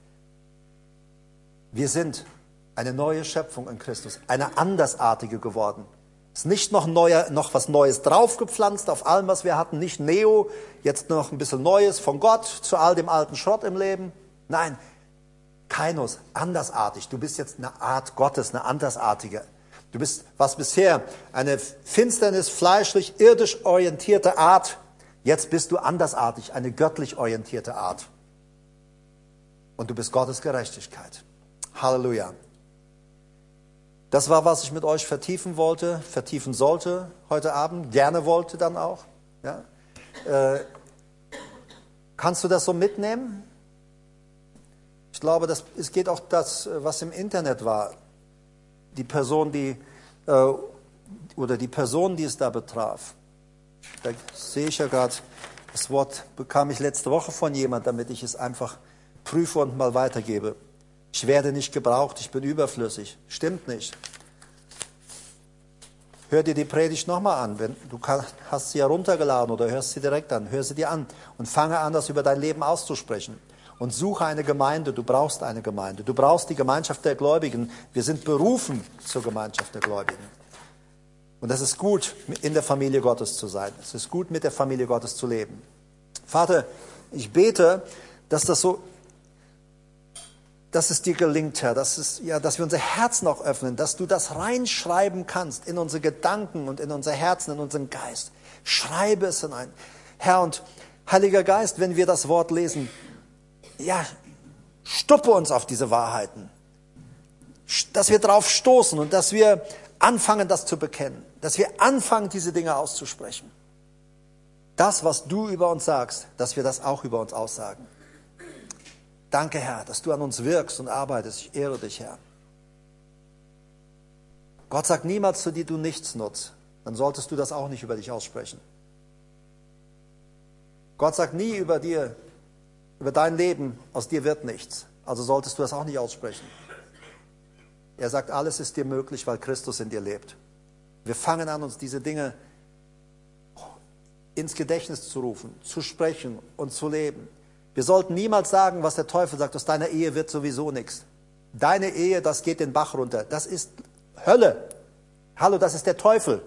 Wir sind eine neue Schöpfung in Christus, eine andersartige geworden. Es ist nicht noch, neuer, noch was Neues draufgepflanzt auf allem, was wir hatten. Nicht Neo, jetzt noch ein bisschen Neues von Gott zu all dem alten Schrott im Leben. Nein, Kainos, andersartig. Du bist jetzt eine Art Gottes, eine andersartige. Du bist, was bisher eine finsternis, fleischlich, irdisch orientierte Art, jetzt bist du andersartig, eine göttlich orientierte Art. Und du bist Gottes Gerechtigkeit. Halleluja. Das war, was ich mit euch vertiefen wollte, vertiefen sollte heute Abend, gerne wollte dann auch. Ja? Äh, kannst du das so mitnehmen? Ich glaube, das, es geht auch das, was im Internet war. Die Person, die, äh, oder die Person, die es da betraf. Da sehe ich ja gerade, das Wort bekam ich letzte Woche von jemand, damit ich es einfach prüfe und mal weitergebe. Ich werde nicht gebraucht, ich bin überflüssig. Stimmt nicht. Hör dir die Predigt nochmal an. Wenn, du kann, hast sie ja runtergeladen oder hörst sie direkt an. Hör sie dir an und fange an, das über dein Leben auszusprechen. Und suche eine Gemeinde. Du brauchst eine Gemeinde. Du brauchst die Gemeinschaft der Gläubigen. Wir sind berufen zur Gemeinschaft der Gläubigen. Und es ist gut, in der Familie Gottes zu sein. Es ist gut, mit der Familie Gottes zu leben. Vater, ich bete, dass das so... dass es dir gelingt, Herr, dass, es, ja, dass wir unser Herzen auch öffnen, dass du das reinschreiben kannst in unsere Gedanken und in unser Herzen, in unseren Geist. Schreibe es hinein. Herr, und Heiliger Geist, wenn wir das Wort lesen, ja, stuppe uns auf diese Wahrheiten, dass wir drauf stoßen und dass wir anfangen, das zu bekennen, dass wir anfangen, diese Dinge auszusprechen. Das, was du über uns sagst, dass wir das auch über uns aussagen. Danke, Herr, dass du an uns wirkst und arbeitest. Ich ehre dich, Herr. Gott sagt niemals zu dir, du nichts nutzt. Dann solltest du das auch nicht über dich aussprechen. Gott sagt nie über dir, über dein Leben, aus dir wird nichts. Also solltest du das auch nicht aussprechen. Er sagt, alles ist dir möglich, weil Christus in dir lebt. Wir fangen an, uns diese Dinge ins Gedächtnis zu rufen, zu sprechen und zu leben. Wir sollten niemals sagen, was der Teufel sagt, aus deiner Ehe wird sowieso nichts. Deine Ehe, das geht den Bach runter. Das ist Hölle. Hallo, das ist der Teufel.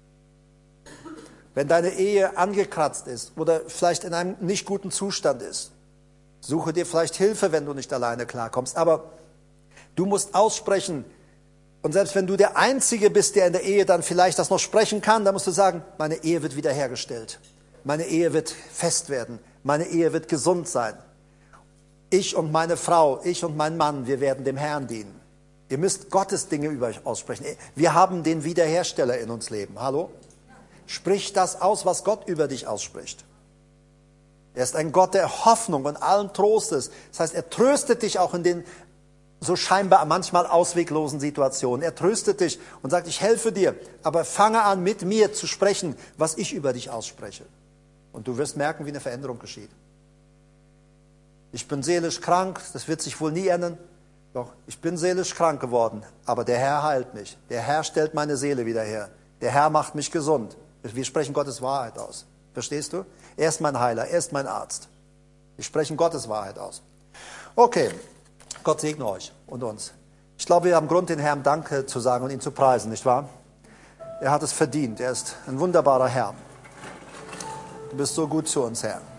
Wenn deine Ehe angekratzt ist oder vielleicht in einem nicht guten Zustand ist, suche dir vielleicht Hilfe, wenn du nicht alleine klarkommst. Aber du musst aussprechen. Und selbst wenn du der Einzige bist, der in der Ehe dann vielleicht das noch sprechen kann, dann musst du sagen, meine Ehe wird wiederhergestellt. Meine Ehe wird fest werden. Meine Ehe wird gesund sein. Ich und meine Frau, ich und mein Mann, wir werden dem Herrn dienen. Ihr müsst Gottes Dinge über euch aussprechen. Wir haben den Wiederhersteller in uns leben. Hallo? Sprich das aus, was Gott über dich ausspricht. Er ist ein Gott der Hoffnung und allen Trostes. Das heißt, er tröstet dich auch in den so scheinbar manchmal ausweglosen Situationen. Er tröstet dich und sagt, ich helfe dir, aber fange an, mit mir zu sprechen, was ich über dich ausspreche. Und du wirst merken, wie eine Veränderung geschieht. Ich bin seelisch krank, das wird sich wohl nie ändern. Doch, ich bin seelisch krank geworden, aber der Herr heilt mich. Der Herr stellt meine Seele wieder her. Der Herr macht mich gesund. Wir sprechen Gottes Wahrheit aus. Verstehst du? Er ist mein Heiler, er ist mein Arzt. Wir sprechen Gottes Wahrheit aus. Okay, Gott segne euch und uns. Ich glaube, wir haben Grund, den Herrn Danke zu sagen und ihn zu preisen, nicht wahr? Er hat es verdient, er ist ein wunderbarer Herr. Du bist so gut zu uns, Herr.